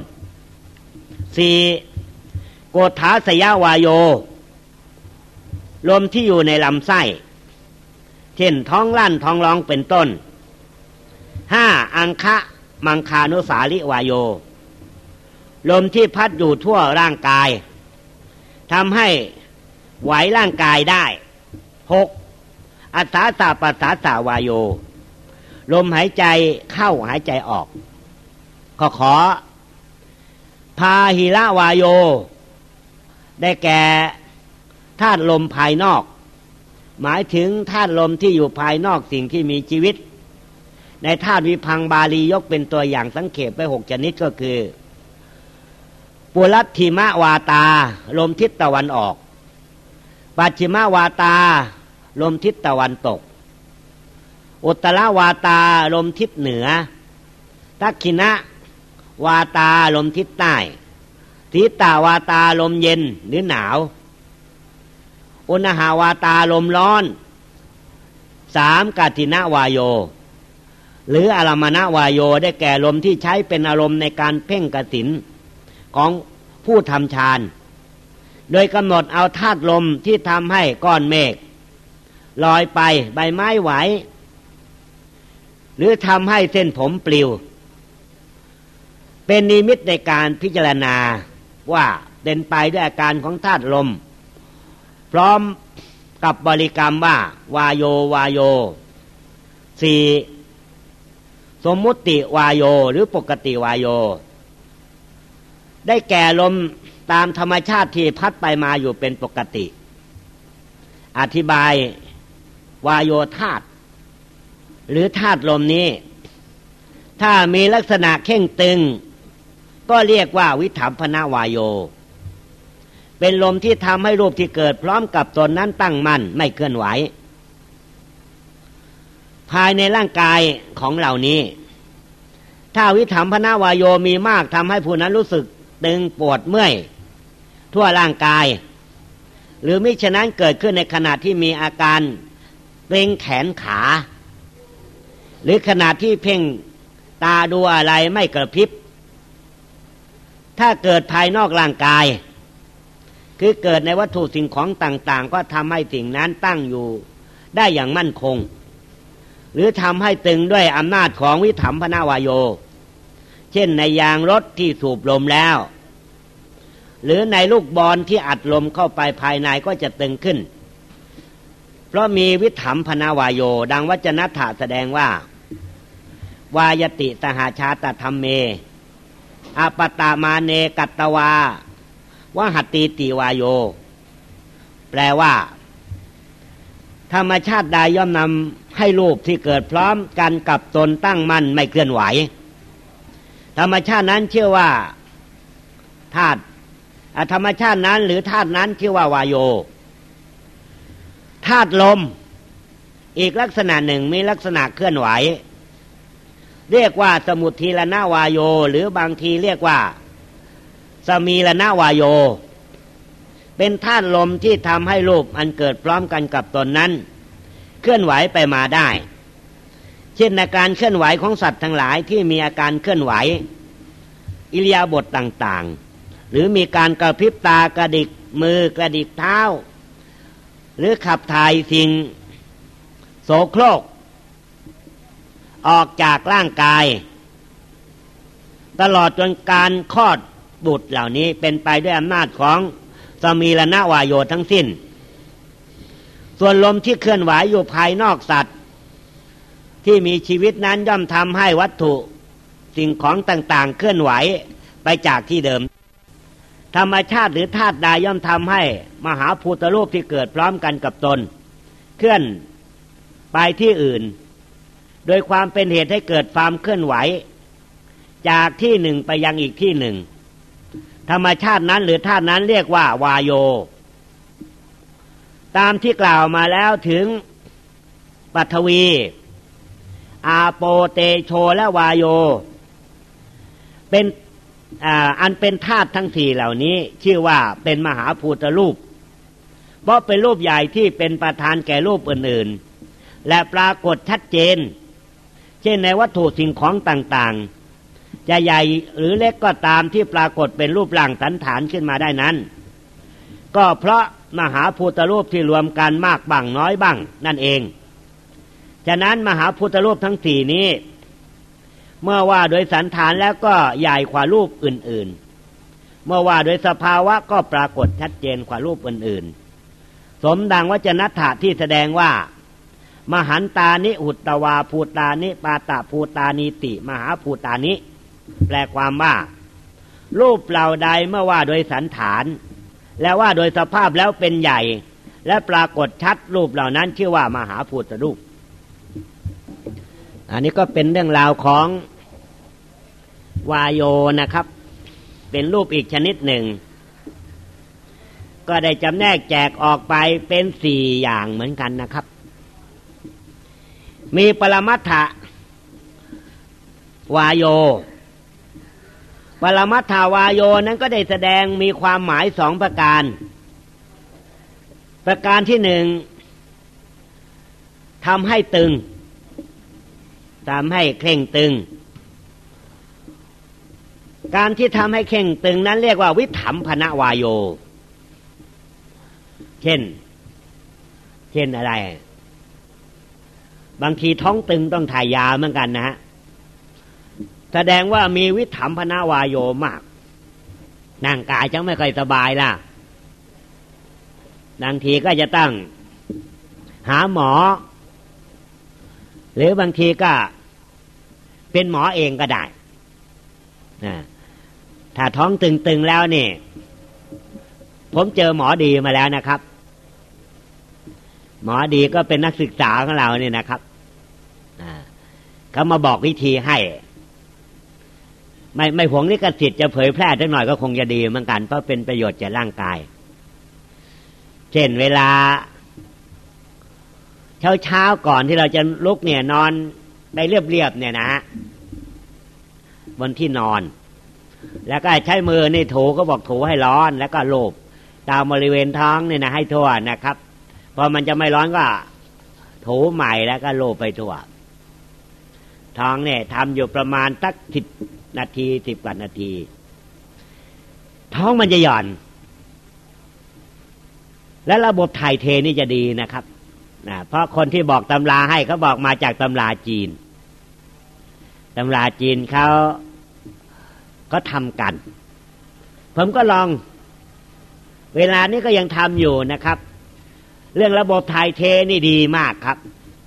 [SPEAKER 1] 4โกฏาสยวาโยลมที่อยู่ในลำไส้เช่นท้องลั่นท้องร้องเป็นต้น5อังคะมังคานุสาลิวาโยลมที่พัดอยู่ทั่วร่างกายทำให้ไหวร่างกายได้6อัสสาสะปัสสาสะวาโยลมหายใจเข้าหายใจออกขอพาหิระวาโยได้แก่ธาตุลมภายนอกหมายถึงธาตุลมที่อยู่ภายนอกสิ่งที่มีชีวิตในธาตุวิพังค์บาลียกเป็นตัวอย่างสังเขปไว้6ชนิดก็คือปุรัตถิมวาตาลมทิศตะวันออกปัจฉิมวาตาลมทิศตะวันตกอุตตรวาตาลมทิศเหนือทักขิณวาตาลมทิศใต้สีตาวาตาลมเย็นหรือหนาวอุณหาวาตาลมร้อน3กัตถินวายโยหรืออารมณวายโยได้แก่ลมที่ใช้เป็นอารมณ์ในการเพ่งกสิณของผู้ทำฌานโดยกำหนดเอาธาตุลมที่ทำให้ก้อนเมฆลอยไปใบไม้ไหวหรือทำให้เส้นผมปลิวเป็นนิมิตในการพิจารณาว่าเป็นไปด้วยอาการของธาตุลมพร้อมกับบริกรรมว่าวาโยวาโย4สมมุติวาโยหรือปกติวาโยได้แก่ลมตามธรรมชาติที่พัดไปมาอยู่เป็นปกติอธิบายวาโยธาตุหรือธาตุลมนี้ถ้ามีลักษณะเข่งตึงก็เรียกว่าวิถัมภนวายโยเป็นลมที่ทำให้รูปที่เกิดพร้อมกับตนนั้นตั้งมั่นไม่เคลื่อนไหวภายในร่างกายของเหล่านี้ถ้าวิถัมภนวายโยมีมากทำให้ผู้นั้นรู้สึกตึงปวดเมื่อยทั่วร่างกายหรือมิฉะนั้นเกิดขึ้นในขณะที่มีอาการเกร็งแขนขาหรือขณะที่เพ่งตาดูอะไรไม่กระพริบถ้าเกิดภายนอกร่างกายคือเกิดในวัตถุสิ่งของต่างๆก็ทำให้สิ่งนั้นตั้งอยู่ได้อย่างมั่นคงหรือทำให้ตึงด้วยอำนาจของวิถัมภนวายโยเช่นในยางรถที่สูบลมแล้วหรือในลูกบอลที่อัดลมเข้าไปภายในก็จะตึงขึ้นเพราะมีวิถัมภนวายโยดังวจนัตถะแสดงว่าวายติสหชาตธรรมเมอปตามาเนกัตตวาวหัตติติวายโยแปลว่าธรรมชาติใดย่อมนำให้รูปที่เกิดพร้อมกันกับตนตั้งมั่นไม่เคลื่อนไหวธรรมชาตินั้นชื่อว่าธาตุธรรมชาตินั้นหรือธาตุนั้นชื่อว่าวายโยธาตุลมอีกลักษณะหนึ่งมีลักษณะเคลื่อนไหวเรียกว่าสมุททีลนวายโยหรือบางทีเรียกว่าสมีลนวายโยเป็นธาตุลมที่ทำให้รูปอันเกิดพร้อมกันกับตนนั้นเคลื่อนไหวไปมาได้เช่นในการเคลื่อนไหวของสัตว์ทั้งหลายที่มีอาการเคลื่อนไหวอิริยาบถต่างๆหรือมีการกระพริบตากระดิกมือกระดิกเท้าหรือขับถ่ายสิ่งโสโครกออกจากร่างกายตลอดจนการคลอดบุตรเหล่านี้เป็นไปด้วยอำนาจของสมีลนวายโยทั้งสิ้นส่วนลมที่เคลื่อนไหวอยู่ภายนอกสัตว์ที่มีชีวิตนั้นย่อมทำให้วัตถุสิ่งของต่างๆเคลื่อนไหวไปจากที่เดิมธรรมชาติหรือธาตุใดย่อมทำให้มหาภูตรูปที่เกิดพร้อมกันกับตนเคลื่อนไปที่อื่นโดยความเป็นเหตุให้เกิดความเคลื่อนไหวจากที่หนึ่งไปยังอีกที่หนึ่งธรรมชาตินั้นหรือธาตุนั้นเรียกว่าวายโยตามที่กล่าวมาแล้วถึงปฐวีอาโปเตโชและวายโยเป็นอันเป็นธาตุทั้งสี่เหล่านี้ชื่อว่าเป็นมหาภูตรูปเพราะเป็นรูปใหญ่ที่เป็นประธานแก่รูปอื่นๆและปรากฏชัดเจนเช่นในวัตถุสิ่งของต่างๆจะใหญ่หรือเล็กก็ตามที่ปรากฏเป็นรูปร่างสันฐานขึ้นมาได้นั้นก็เพราะมหาภูตรูปที่รวมกันมากบ้างน้อยบ้างนั่นเองฉะนั้นมหาภูตรูปทั้งสี่นี้เมื่อว่าโดยสันฐานแล้วก็ใหญ่กว่ารูปอื่นๆเมื่อว่าโดยสภาวะก็ปรากฏชัดเจนกว่ารูปอื่นๆสมดังวจนัตถะที่แสดงว่ามหันตานิหุตตวาภูตานิปาตะภูตานิติมหาภูตานิแปลความว่ารูปเหล่าใดเมื่อว่าโดยสันฐานและว่าโดยสภาพแล้วเป็นใหญ่และปรากฏชัดรูปเหล่านั้นชื่อว่ามหาภูตรูปอันนี้ก็เป็นเรื่องราวของวายโยนะครับเป็นรูปอีกชนิดหนึ่งก็ได้จำแนกแจกออกไปเป็น4อย่างเหมือนกันนะครับมีปรมัตถวายโยปรมัตถวายโยนั้นก็ได้แสดงมีความหมาย2ประการปประการที่หนึ่งทำให้ตึงทำให้เคร่งตึงการที่ทำให้เข่งตึงนั้นเรียกว่าวิถัมภนวายโยเช่นอะไรบางทีท้องตึงต้องถ่ายยาเหมือนกันนะฮะแสดงว่ามีวิถัมภนวายโยมากร่างกายจังไม่ค่อยสบายล่ะบางทีก็จะต้องหาหมอหรือบางทีก็เป็นหมอเองก็ได้ถ้าท้องตึงๆแล้วนี่ผมเจอหมอดีมาแล้วนะครับหมอดีก็เป็นนักศึกษาของเราเนี่ยนะครับเขามาบอกวิธีให้ไม่หวงลิขสิทธิ์จะเผยแพร่ได้หน่อยก็คงจะดีเหมือนกันเพราะเป็นประโยชน์แก่ร่างกายเช่นเวลาเช้าก่อนที่เราจะลุกเนี่ยนอนไปเรียบๆเนี่ยนะฮะบนที่นอนแล้วก็ใช้มือนี่ถูก็บอกถูให้ร้อนแล้วก็โลบตามบริเวณท้องเนี่ยนะให้ทั่วนะครับพอมันจะไม่ร้อนก็ถูใหม่แล้วก็โลบไปทั่วท้องเนี่ยทำอยู่ประมาณสัก10 นาที10 กว่านาทีท้องมันจะหย่อนและระบบถ่ายเทนี่จะดีนะครับเพราะคนที่บอกตำราให้เขาบอกมาจากตำราจีนเขาทำกันผมก็ลองเวลานี้ก็ยังทำอยู่นะครับเรื่องระบบถ่ายเทนี่ดีมากครับ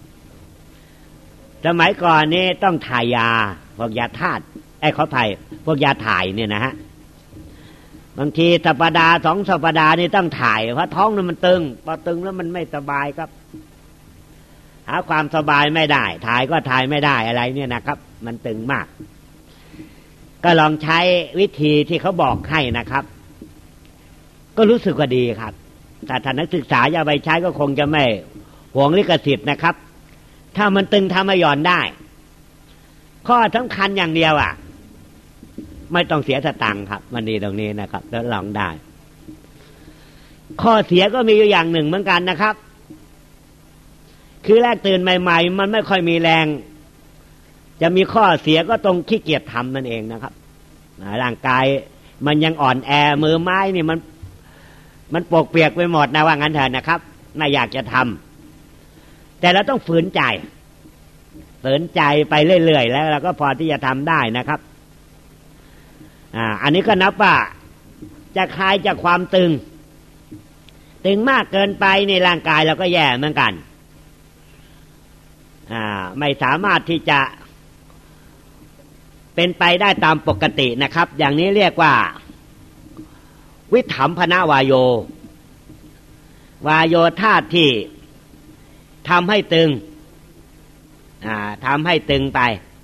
[SPEAKER 1] สมัยก่อนนี่ต้องถ่ายยาพวกยาธาตุเขาถ่ายพวกยาถ่ายเนี่ยนะฮะบางทีสัปดาห์2 สัปดาห์นี่ต้องถ่ายเพราะท้องมันตึงพอตึงแล้วมันไม่สบายครับหาความสบายไม่ได้ถ่ายก็ถ่ายไม่ได้อะไรเนี่ยนะครับมันตึงมากก็ลองใช้วิธีที่เขาบอกให้นะครับก็รู้สึกว่าดีครับแต่ท่านนักศึกษาจะไปใช้ก็คงจะไม่หวงลิขสิทธิ์นะครับถ้ามันตึงทำให้หย่อนได้ข้อสำคัญอย่างเดียวไม่ต้องเสียสตังค์ครับมันดีตรงนี้นะครับแล้วลองได้ข้อเสียก็มีอยู่อย่างหนึ่งเหมือนกันนะครับคือแรกตื่นใหม่ๆมันไม่ค่อยมีแรงจะมีข้อเสียก็ตรงขี้เกียจทำนั่นเองนะครับร่างกายมันยังอ่อนแอมือไม้นี่มันปกเปียกไปหมดนะว่างั้นเถอะนะครับไม่อยากจะทำแต่เราต้องฝืนใจไปเรื่อยๆแล้วเราก็พอที่จะทำได้นะครับอันนี้ก็นับว่าจะคลายจากความตึงมากเกินไปในร่างกายเราก็แย่เหมือนกันไม่สามารถที่จะเป็นไปได้ตามปกตินะครับอย่างนี้เรียกว่าวิถัมภนวายโยธาตุที่ทำให้ตึงไป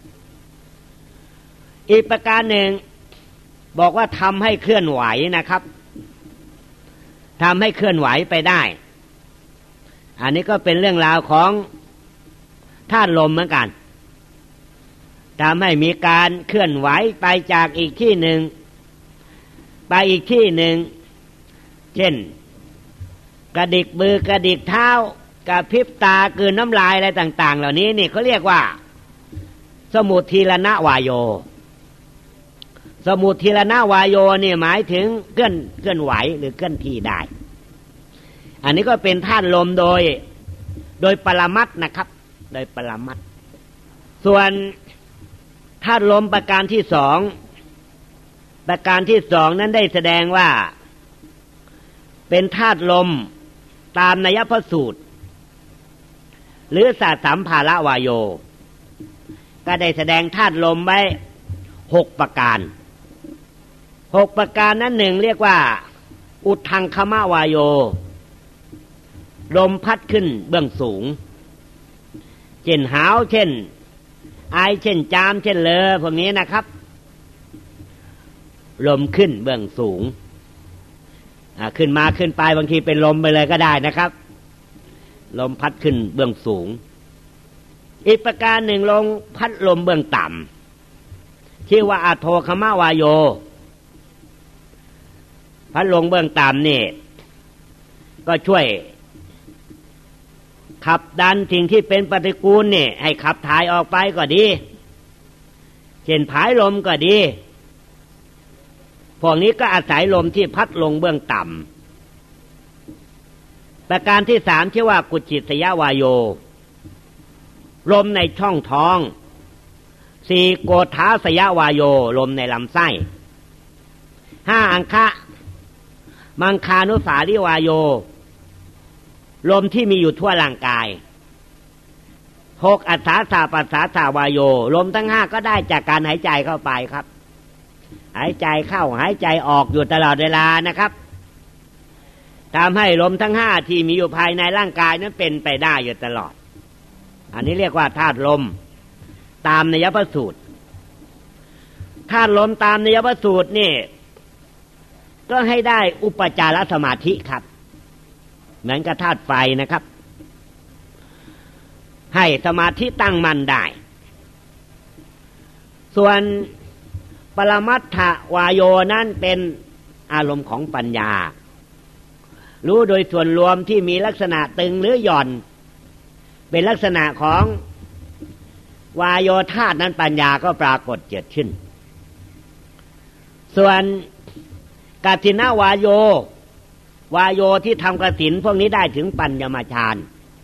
[SPEAKER 1] อีกประการหนึ่งบอกว่าทำให้เคลื่อนไหวนะครับทำให้เคลื่อนไหวไปได้อันนี้ก็เป็นเรื่องราวของธาตุลมเหมือนกันทำให้มีการเคลื่อนไหวไปจากอีกที่หนึ่งไปอีกที่หนึ่งเช่นกระดิกมือกระดิกเท้ากระพริบตากลืนน้ำลายอะไรต่างๆเหล่านี้นี่เขาเรียกว่าสมุทีรณวายโยสมุทีรณวายโยนี่หมายถึงเคลื่อนไหวหรือเคลื่อนที่ได้อันนี้ก็เป็นธาตุลมโดยปรมัตถ์นะครับโดยปรมัตถ์ส่วนธาตุลมประการที่2นั้นได้แสดงว่าเป็นธาตุลมตามนัยพระสูตรหรือสัตสัมภาระวายโยก็ได้แสดงธาตุลมไว้6 ประการนั้นหนึ่งเรียกว่าอุทธังคมวายโยลมพัดขึ้นเบื้องสูงเช่นหาวเช่นไอเช่นจามเช่นเลอพวกนี้นะครับลมขึ้นเบื้องสูงขึ้นมาขึ้นไปบางทีเป็นลมไปเลยก็ได้นะครับลมพัดขึ้นเบื้องสูงอีกประการหนึ่งลมพัดลมเบื้องต่ำชื่อว่าอโทคมวายโยพัดลมเบื้องต่ำนี่ก็ช่วยขับดันสิ่งที่เป็นปฏิกูลเนี่ยให้ขับถ่ายออกไปก็ดีเช่นผายลมก็ดีพวกนี้ก็อาศัยลมที่พัดลงเบื้องต่ำประการที่3ชื่อว่ากุจิตยวาโยลมในช่องท้อง4โกฏฐาสยวาโยลมในลำไส้5อังคะมังคานุสาริวาโยลมที่มีอยู่ทั่วร่างกาย6อัฏฐาสาปัสสาสาวาโยลมทั้ง5ก็ได้จากการหายใจเข้าไปครับหายใจเข้าหายใจออกอยู่ตลอดเวลานะครับทำให้ลมทั้ง5ที่มีอยู่ภายในร่างกายนั้นเป็นไปได้อยู่ตลอดอันนี้เรียกว่าธาตุลมตามนัยพสูตรธาตุลมตามนัยพสูตรนี่ก็ให้ได้อุปจารสมาธิครับเหมือนกับธาตุไฟนะครับให้สมาธิตั้งมั่นได้ส่วนปรมัตถวายโยนั้นเป็นอารมณ์ของปัญญารู้โดยส่วนรวมที่มีลักษณะตึงหรือหย่อนเป็นลักษณะของวายโยธาตุนั้นปัญญาก็ปรากฏเกิดขึ้นส่วนกัสสินวายโยวายโยที่ทำกสิณพวกนี้ได้ถึงปัญญมาฌาน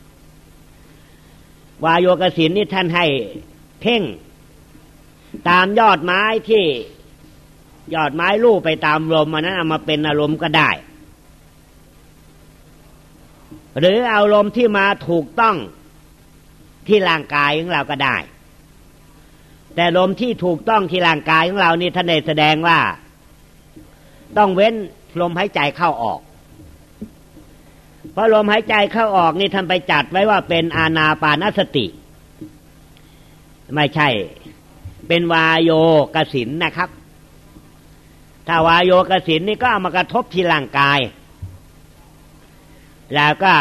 [SPEAKER 1] วายโยกสิณนี่ท่านให้เพ่งตามยอดไม้ที่ยอดไม้ลู่ไปตามลมนั้นเอามาเป็นอารมณ์ก็ได้หรือเอาลมที่มาถูกต้องที่ร่างกายของเราก็ได้แต่ลมที่ถูกต้องที่ร่างกายของเรานี่ท่านได้แสดงว่าต้องเว้นลมหายใจเข้าออกเพราะลมหายใจเข้าออกนี่ท่านไปจัดไว้ว่าเป็นอานาปานสติไม่ใช่เป็นวายโยกสิณนะครับถ้าวายโยกสิณนี่ก็เอามากระทบที่ร่างกายแล้วก็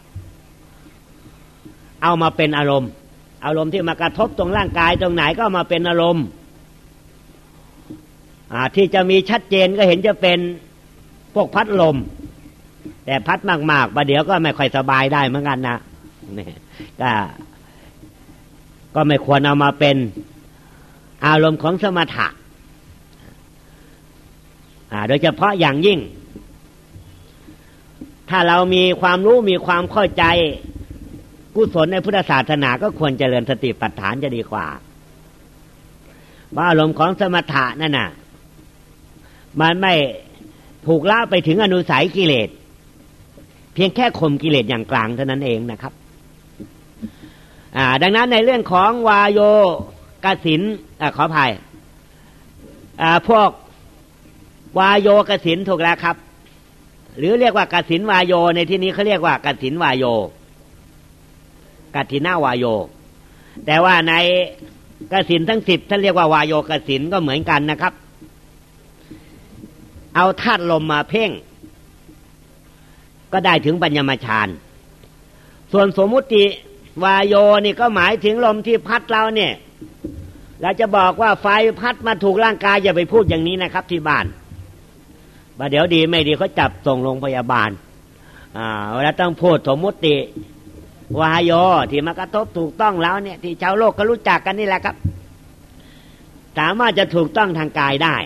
[SPEAKER 1] เอามาเป็นอารมณ์ที่มากระทบตรงร่างกายตรงไหนก็มาเป็นอารมณ์ที่จะมีชัดเจนก็เห็นจะเป็นพวกพัดลมแต่พัดมากๆประเดี๋ยวก็ไม่ค่อยสบายได้เหมือนกันนะนี่ก็ไม่ควรเอามาเป็นอารมณ์ของสมถะโดยเฉพาะอย่างยิ่งถ้าเรามีความรู้มีความเข้าใจกุศลในพุทธศาสนาก็ควรเจริญสติปัฏฐานจะดีกว่าว่าอารมณ์ของสมถะนั่นน่ะมันไม่ผูกละไปถึงอนุสัยกิเลสเพียงแค่ข่มกิเลสอย่างกลางเท่านั้นเองนะครับดังนั้นในเรื่องของวายโยกสิณขออภัยพวกวายโยกสิณถูกแล้วครับหรือเรียกว่ากสิณวายโยในที่นี้เขาเรียกว่ากสิณวายโยกัตถินาวายโยแต่ว่าในกสิณทั้ง10ท่านเรียกว่าวายโยกสิณก็เหมือนกันนะครับเอาธาตุลมมาเพ่งก็ได้ถึงปัญญมาฌานส่วนสมมุติวายโยนี่ก็หมายถึงลมที่พัดเราเนี่ยเราจะบอกว่าไฟพัดมาถูกร่างกายอย่าไปพูดอย่างนี้นะครับที่บ้านเดี๋ยวดีไม่ดีเขาจับส่งโรงพยาบาลเวลาต้องพูดสมมุติวายโยที่มากระทบถูกต้องแล้วเนี่ยที่ชาวโลกก็รู้จักกันนี่แหละครับสามารถจะถูกต้องทางกายได้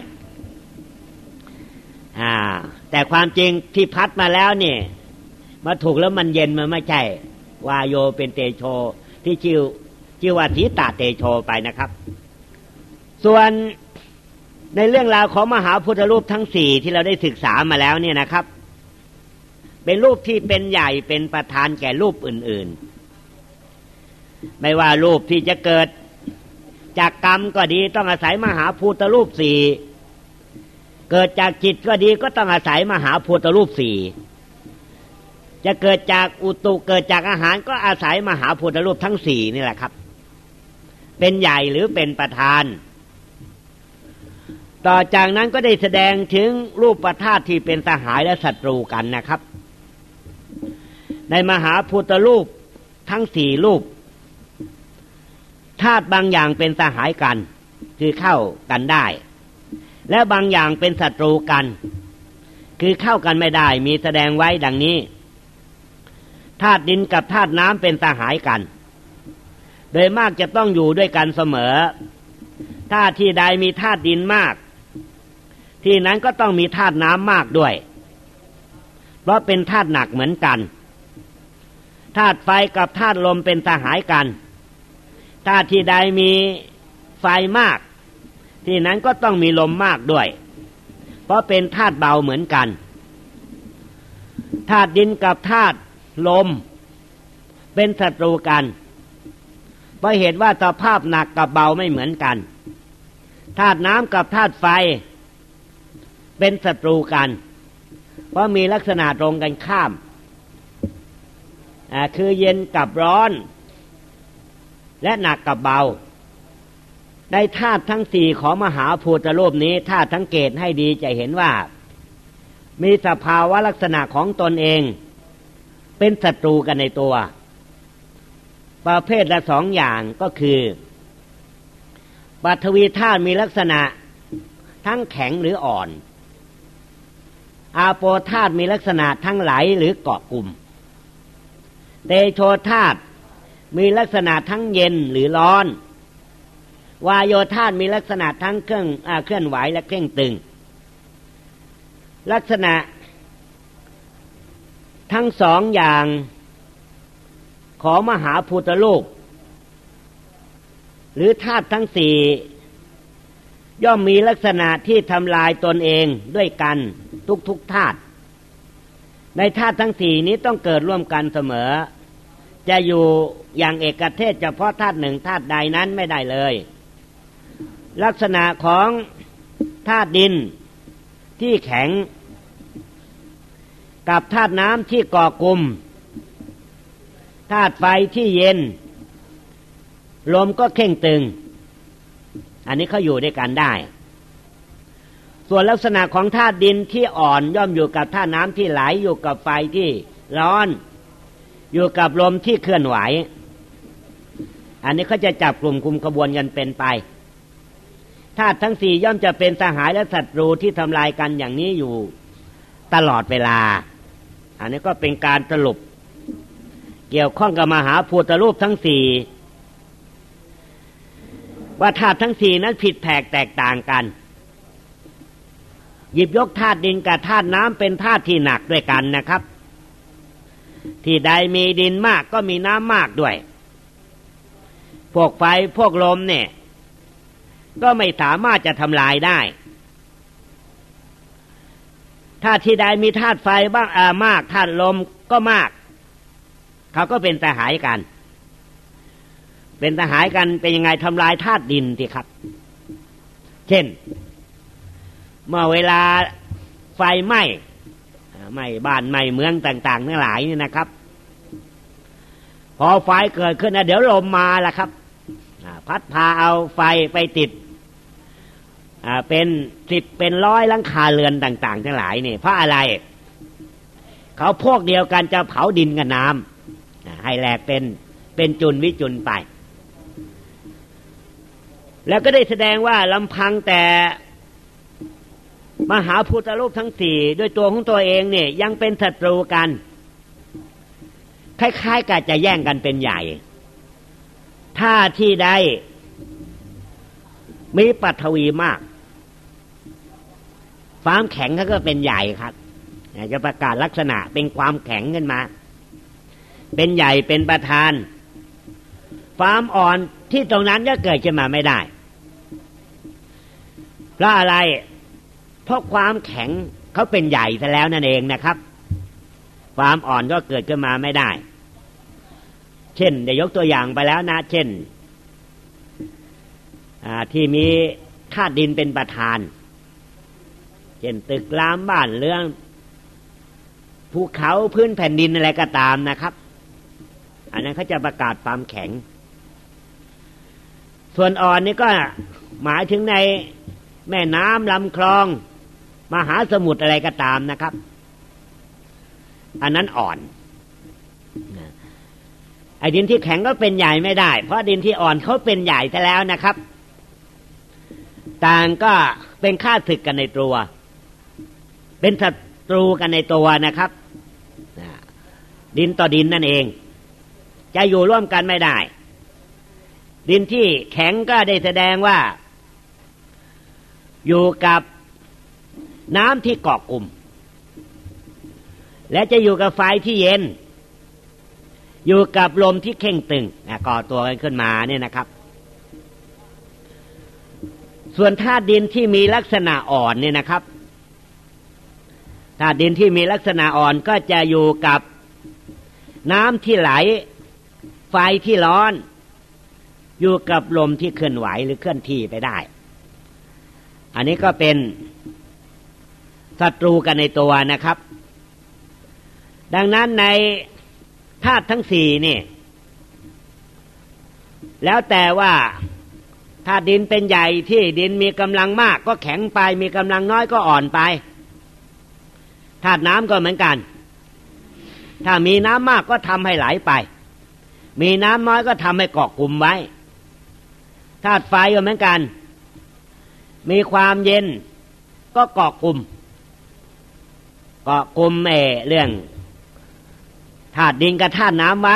[SPEAKER 1] แต่ความจริงที่พัดมาแล้วเนี่ยมาถูกแล้วมันเย็นมันไม่ใช่วายโยเป็นเตโชที่ชื่อว่าทีตาเตโชไปนะครับส่วนในเรื่องราวของมหาพุทธรูปทั้ง4ที่เราได้ศึกษามาแล้วเนี่ยนะครับเป็นรูปที่เป็นใหญ่เป็นประธานแก่รูปอื่นๆไม่ว่ารูปที่จะเกิดจากกรรมก็ดีต้องอาศัยมหาพุทธรูป4เกิดจากจิตก็ดีก็ต้องอาศัยมหาพุทธรูป4จะเกิดจากอุตุเกิดจากอาหารก็อาศัยมหาพุทธรูปทั้ง4นี่แหละครับเป็นใหญ่หรือเป็นประธานต่อจากนั้นก็ได้แสดงถึงรูปธาตุที่เป็นสหายและศัตรูกันนะครับในมหาพุทธรูปทั้ง4รูปธาตุบางอย่างเป็นสหายกันคือเข้ากันได้และบางอย่างเป็นศัตรูกันคือเข้ากันไม่ได้มีแสดงไว้ดังนี้ธาตุดินกับธาตุน้ำเป็นสหายกันโดยมากจะต้องอยู่ด้วยกันเสมอถ้าที่ใดมีธาตุดินมากที่นั้นก็ต้องมีธาตุน้ำมากด้วยเพราะเป็นธาตุหนักเหมือนกันธาตุไฟกับธาตุลมเป็นสหายกันถ้าที่ใดมีไฟมากที่นั้นก็ต้องมีลมมากด้วยเพราะเป็นธาตุเบาเหมือนกันธาตุดินกับธาตุลมเป็นศัตรูกันเพราะเหตุว่าสภาพหนักกับเบาไม่เหมือนกันธาตุน้ำกับธาตุไฟเป็นศัตรูกันเพราะมีลักษณะตรงกันข้ามคือเย็นกับร้อนและหนักกับเบาในธาตุทั้งสี่ของมหาภูตรูปนี้ถ้าสังเกตให้ดีจะเห็นว่ามีสภาวะลักษณะของตนเองเป็นศัตรูกันในตัวประเภทละสองอย่างก็คือปฐวีธาตุมีลักษณะทั้งแข็งหรืออ่อนอาโปธาตุมีลักษณะทั้งไหลหรือเกาะกลุ่มเตโชธาตุมีลักษณะทั้งเย็นหรือร้อนวายโยธาตุมีลักษณะทั้งเคลื่อนไหวและเคร่งตึงลักษณะทั้งสองอย่างของมหาภูตรูปหรือธาตุทั้งสี่ย่อมมีลักษณะที่ทำลายตนเองด้วยกันทุกธาตุในธาตุทั้งสี่นี้ต้องเกิดร่วมกันเสมอจะอยู่อย่างเอกเทศเฉพาะธาตุหนึ่งธาตุใดนั้นไม่ได้เลยลักษณะของธาตุดินที่แข็งกับธาตุน้ำที่ก่อกลุ่มธาตุไฟที่เย็นลมก็เข่งตึงอันนี้เขาอยู่ด้วยกันได้ส่วนลักษณะของธาตุดินที่อ่อนย่อมอยู่กับธาตุน้ำที่ไหลอยู่กับไฟที่ร้อนอยู่กับลมที่เคลื่อนไหวอันนี้เขาจะจับกลุ่มคุมขบวนกันเป็นไปธาตุทั้งสี่ย่อมจะเป็นสหายและศัตรูที่ทำลายกันอย่างนี้อยู่ตลอดเวลาอันนี้ก็เป็นการสรุปเกี่ยวข้องกับมหาภูตรูปทั้งสี่ว่าธาตุทั้งสี่นั้นผิดแผกแตกต่างกันหยิบยกธาตุดินกับธาตุน้ำเป็นธาตุที่หนักด้วยกันนะครับที่ใดมีดินมากก็มีน้ำมากด้วยพวกไฟพวกลมเนี่ยก็ไม่สามารถจะทำลายได้ถ้าที่ใดมีธาตุไฟบ้างมากธาตุลมก็มากเขาก็เป็นสหายกันเป็นสหายกันเป็นยังไงทำลายธาตุดินสิครับเช่นเมื่อเวลาไฟไหม้บ้านไหม้เมืองต่างๆทั้งหลายนี่นะครับพอไฟเกิดขึ้นนะเดี๋ยวลมมาล่ะครับพัดพาเอาไฟไปติดเป็น10เป็น100หลังคาเรือนต่างๆทั้งหลายนี่เพราะอะไรเขาพวกเดียวกันจะเผาดินกับน้ำให้แหลกเป็นจุลวิจุลไปแล้วก็ได้แสดงว่าลำพังแต่มหาภูตรูปทั้งสี่ด้วยตัวของตัวเองเนี่ยยังเป็นศัตรูกันคล้ายๆกับจะแย่งกันเป็นใหญ่ถ้าที่ใดมีปฐวีมากความแข็งเขาก็เป็นใหญ่ครับจะประกาศลักษณะเป็นความแข็งขึ้นมาเป็นใหญ่เป็นประธานความอ่อนที่ตรงนั้นก็เกิดขึ้นมาไม่ได้เพราะอะไรเพราะความแข็งเขาเป็นใหญ่ซะแล้วนั่นเองนะครับความอ่อนก็เกิดขึ้นมาไม่ได้เช่นได้ยกตัวอย่างไปแล้วนะเช่นที่มีธาตุดินเป็นประธานเช่นตึกรามบ้านเรือนภูเขาพื้นแผ่นดินอะไรก็ตามนะครับอันนั้นเขาจะประกาศความแข็งส่วนอ่อนนี่ก็หมายถึงในแม่น้ำลำคลองมหาสมุทรอะไรก็ตามนะครับอันนั้นอ่อนไอ้ดินที่แข็งก็เป็นใหญ่ไม่ได้เพราะดินที่อ่อนเขาเป็นใหญ่ซะแล้วนะครับต่างก็เป็นข้าศึกกันในตัวเป็นศัตรูกันในตัวนะครับดินต่อดินนั่นเองจะอยู่ร่วมกันไม่ได้ดินที่แข็งก็ได้แสดงว่าอยู่กับน้ำที่เกาะกลุ่มและจะอยู่กับไฟที่เย็นอยู่กับลมที่เข่งตึงก่อตัวกันขึ้นมาเนี่ยนะครับส่วนธาตุดินที่มีลักษณะอ่อนเนี่ยนะครับธาตุดินที่มีลักษณะอ่อนก็จะอยู่กับน้ำที่ไหลไฟที่ร้อนอยู่กับลมที่เคลื่อนไหวหรือเคลื่อนที่ไปได้อันนี้ก็เป็นศัตรูกันในตัวนะครับดังนั้นในธาตุทั้งสี่นี่แล้วแต่ว่าธาตุดินเป็นใหญ่ที่ดินมีกำลังมากก็แข็งไปมีกำลังน้อยก็อ่อนไปธาตุน้ำก็เหมือนกันถ้ามีน้ำมากก็ทำให้ไหลไปมีน้ำน้อยก็ทำให้เกาะกลุ่มไว้ธาตุไฟก็เหมือนกันมีความเย็นก็เกาะกลุ่มเรื่องธาตุดินกับธาตุน้ำไว้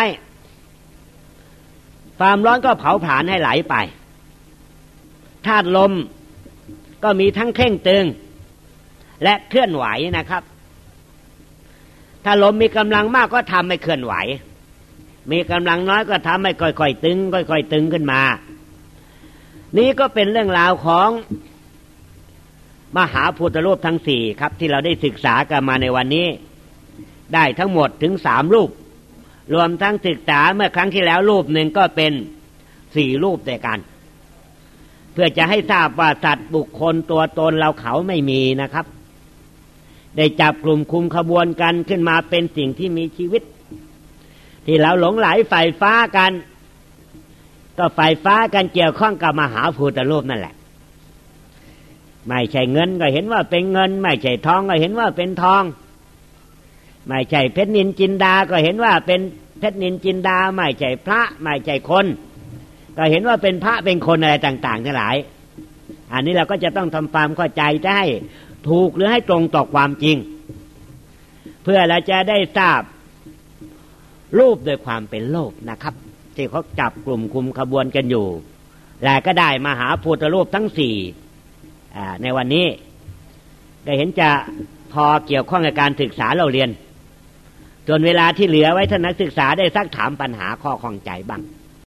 [SPEAKER 1] ความร้อนก็เผาผลาญให้ไหลไปธาตุลมก็มีทั้งเข่งตึงและเคลื่อนไหวนะครับถ้าลมมีกำลังมากก็ทำให้เคลื่อนไหวมีกำลังน้อยก็ทำให้ค่อยๆตึงค่อยๆตึงขึ้นมานี่ก็เป็นเรื่องราวของมหาพุทธรูปทั้งสี่ครับที่เราได้ศึกษากันมาในวันนี้ได้ทั้งหมดถึง3รูปรวมทั้งศึกษาเมื่อครั้งที่แล้วรูปหนึ่งก็เป็น4รูปด้วยกันเพื่อจะให้ทราบว่าสัตว์บุคคลตัวตนเราเขาไม่มีนะครับได้จับกลุ่มคุมขบวนกันขึ้นมาเป็นสิ่งที่มีชีวิตที่เราหลงไหลใฝ่ฟ้ากันก็ใฝ่ฟ้ากันเกี่ยวข้องกับมหาพุทธรูปนั่นแหละไม่ใช่เงินก็เห็นว่าเป็นเงินไม่ใช่ทองก็เห็นว่าเป็นทองไม่ใช่เพชรนินจินดาก็เห็นว่าเป็นเพชรนินจินดาไม่ใช่พระไม่ใช่คนก็เห็นว่าเป็นพระเป็นคนอะไรต่างๆทั้งหลายอันนี้เราก็จะต้องทำความเข้าใจจะให้ถูกหรือให้ตรงต่อความจริงเพื่อเราจะได้ทราบรูปโดยความเป็นโลกนะครับที่เขาจับกลุ่มคุมขบวนกันอยู่และก็ได้มหาพุทธรูปทั้ง4ในวันนี้ก็เห็นจะพอเกี่ยวข้องกับการศึกษาเราเรียนจนเวลาที่เหลือไว้ท่านนักศึกษาได้ซักถามปัญหาข้อข้องใจบ้าง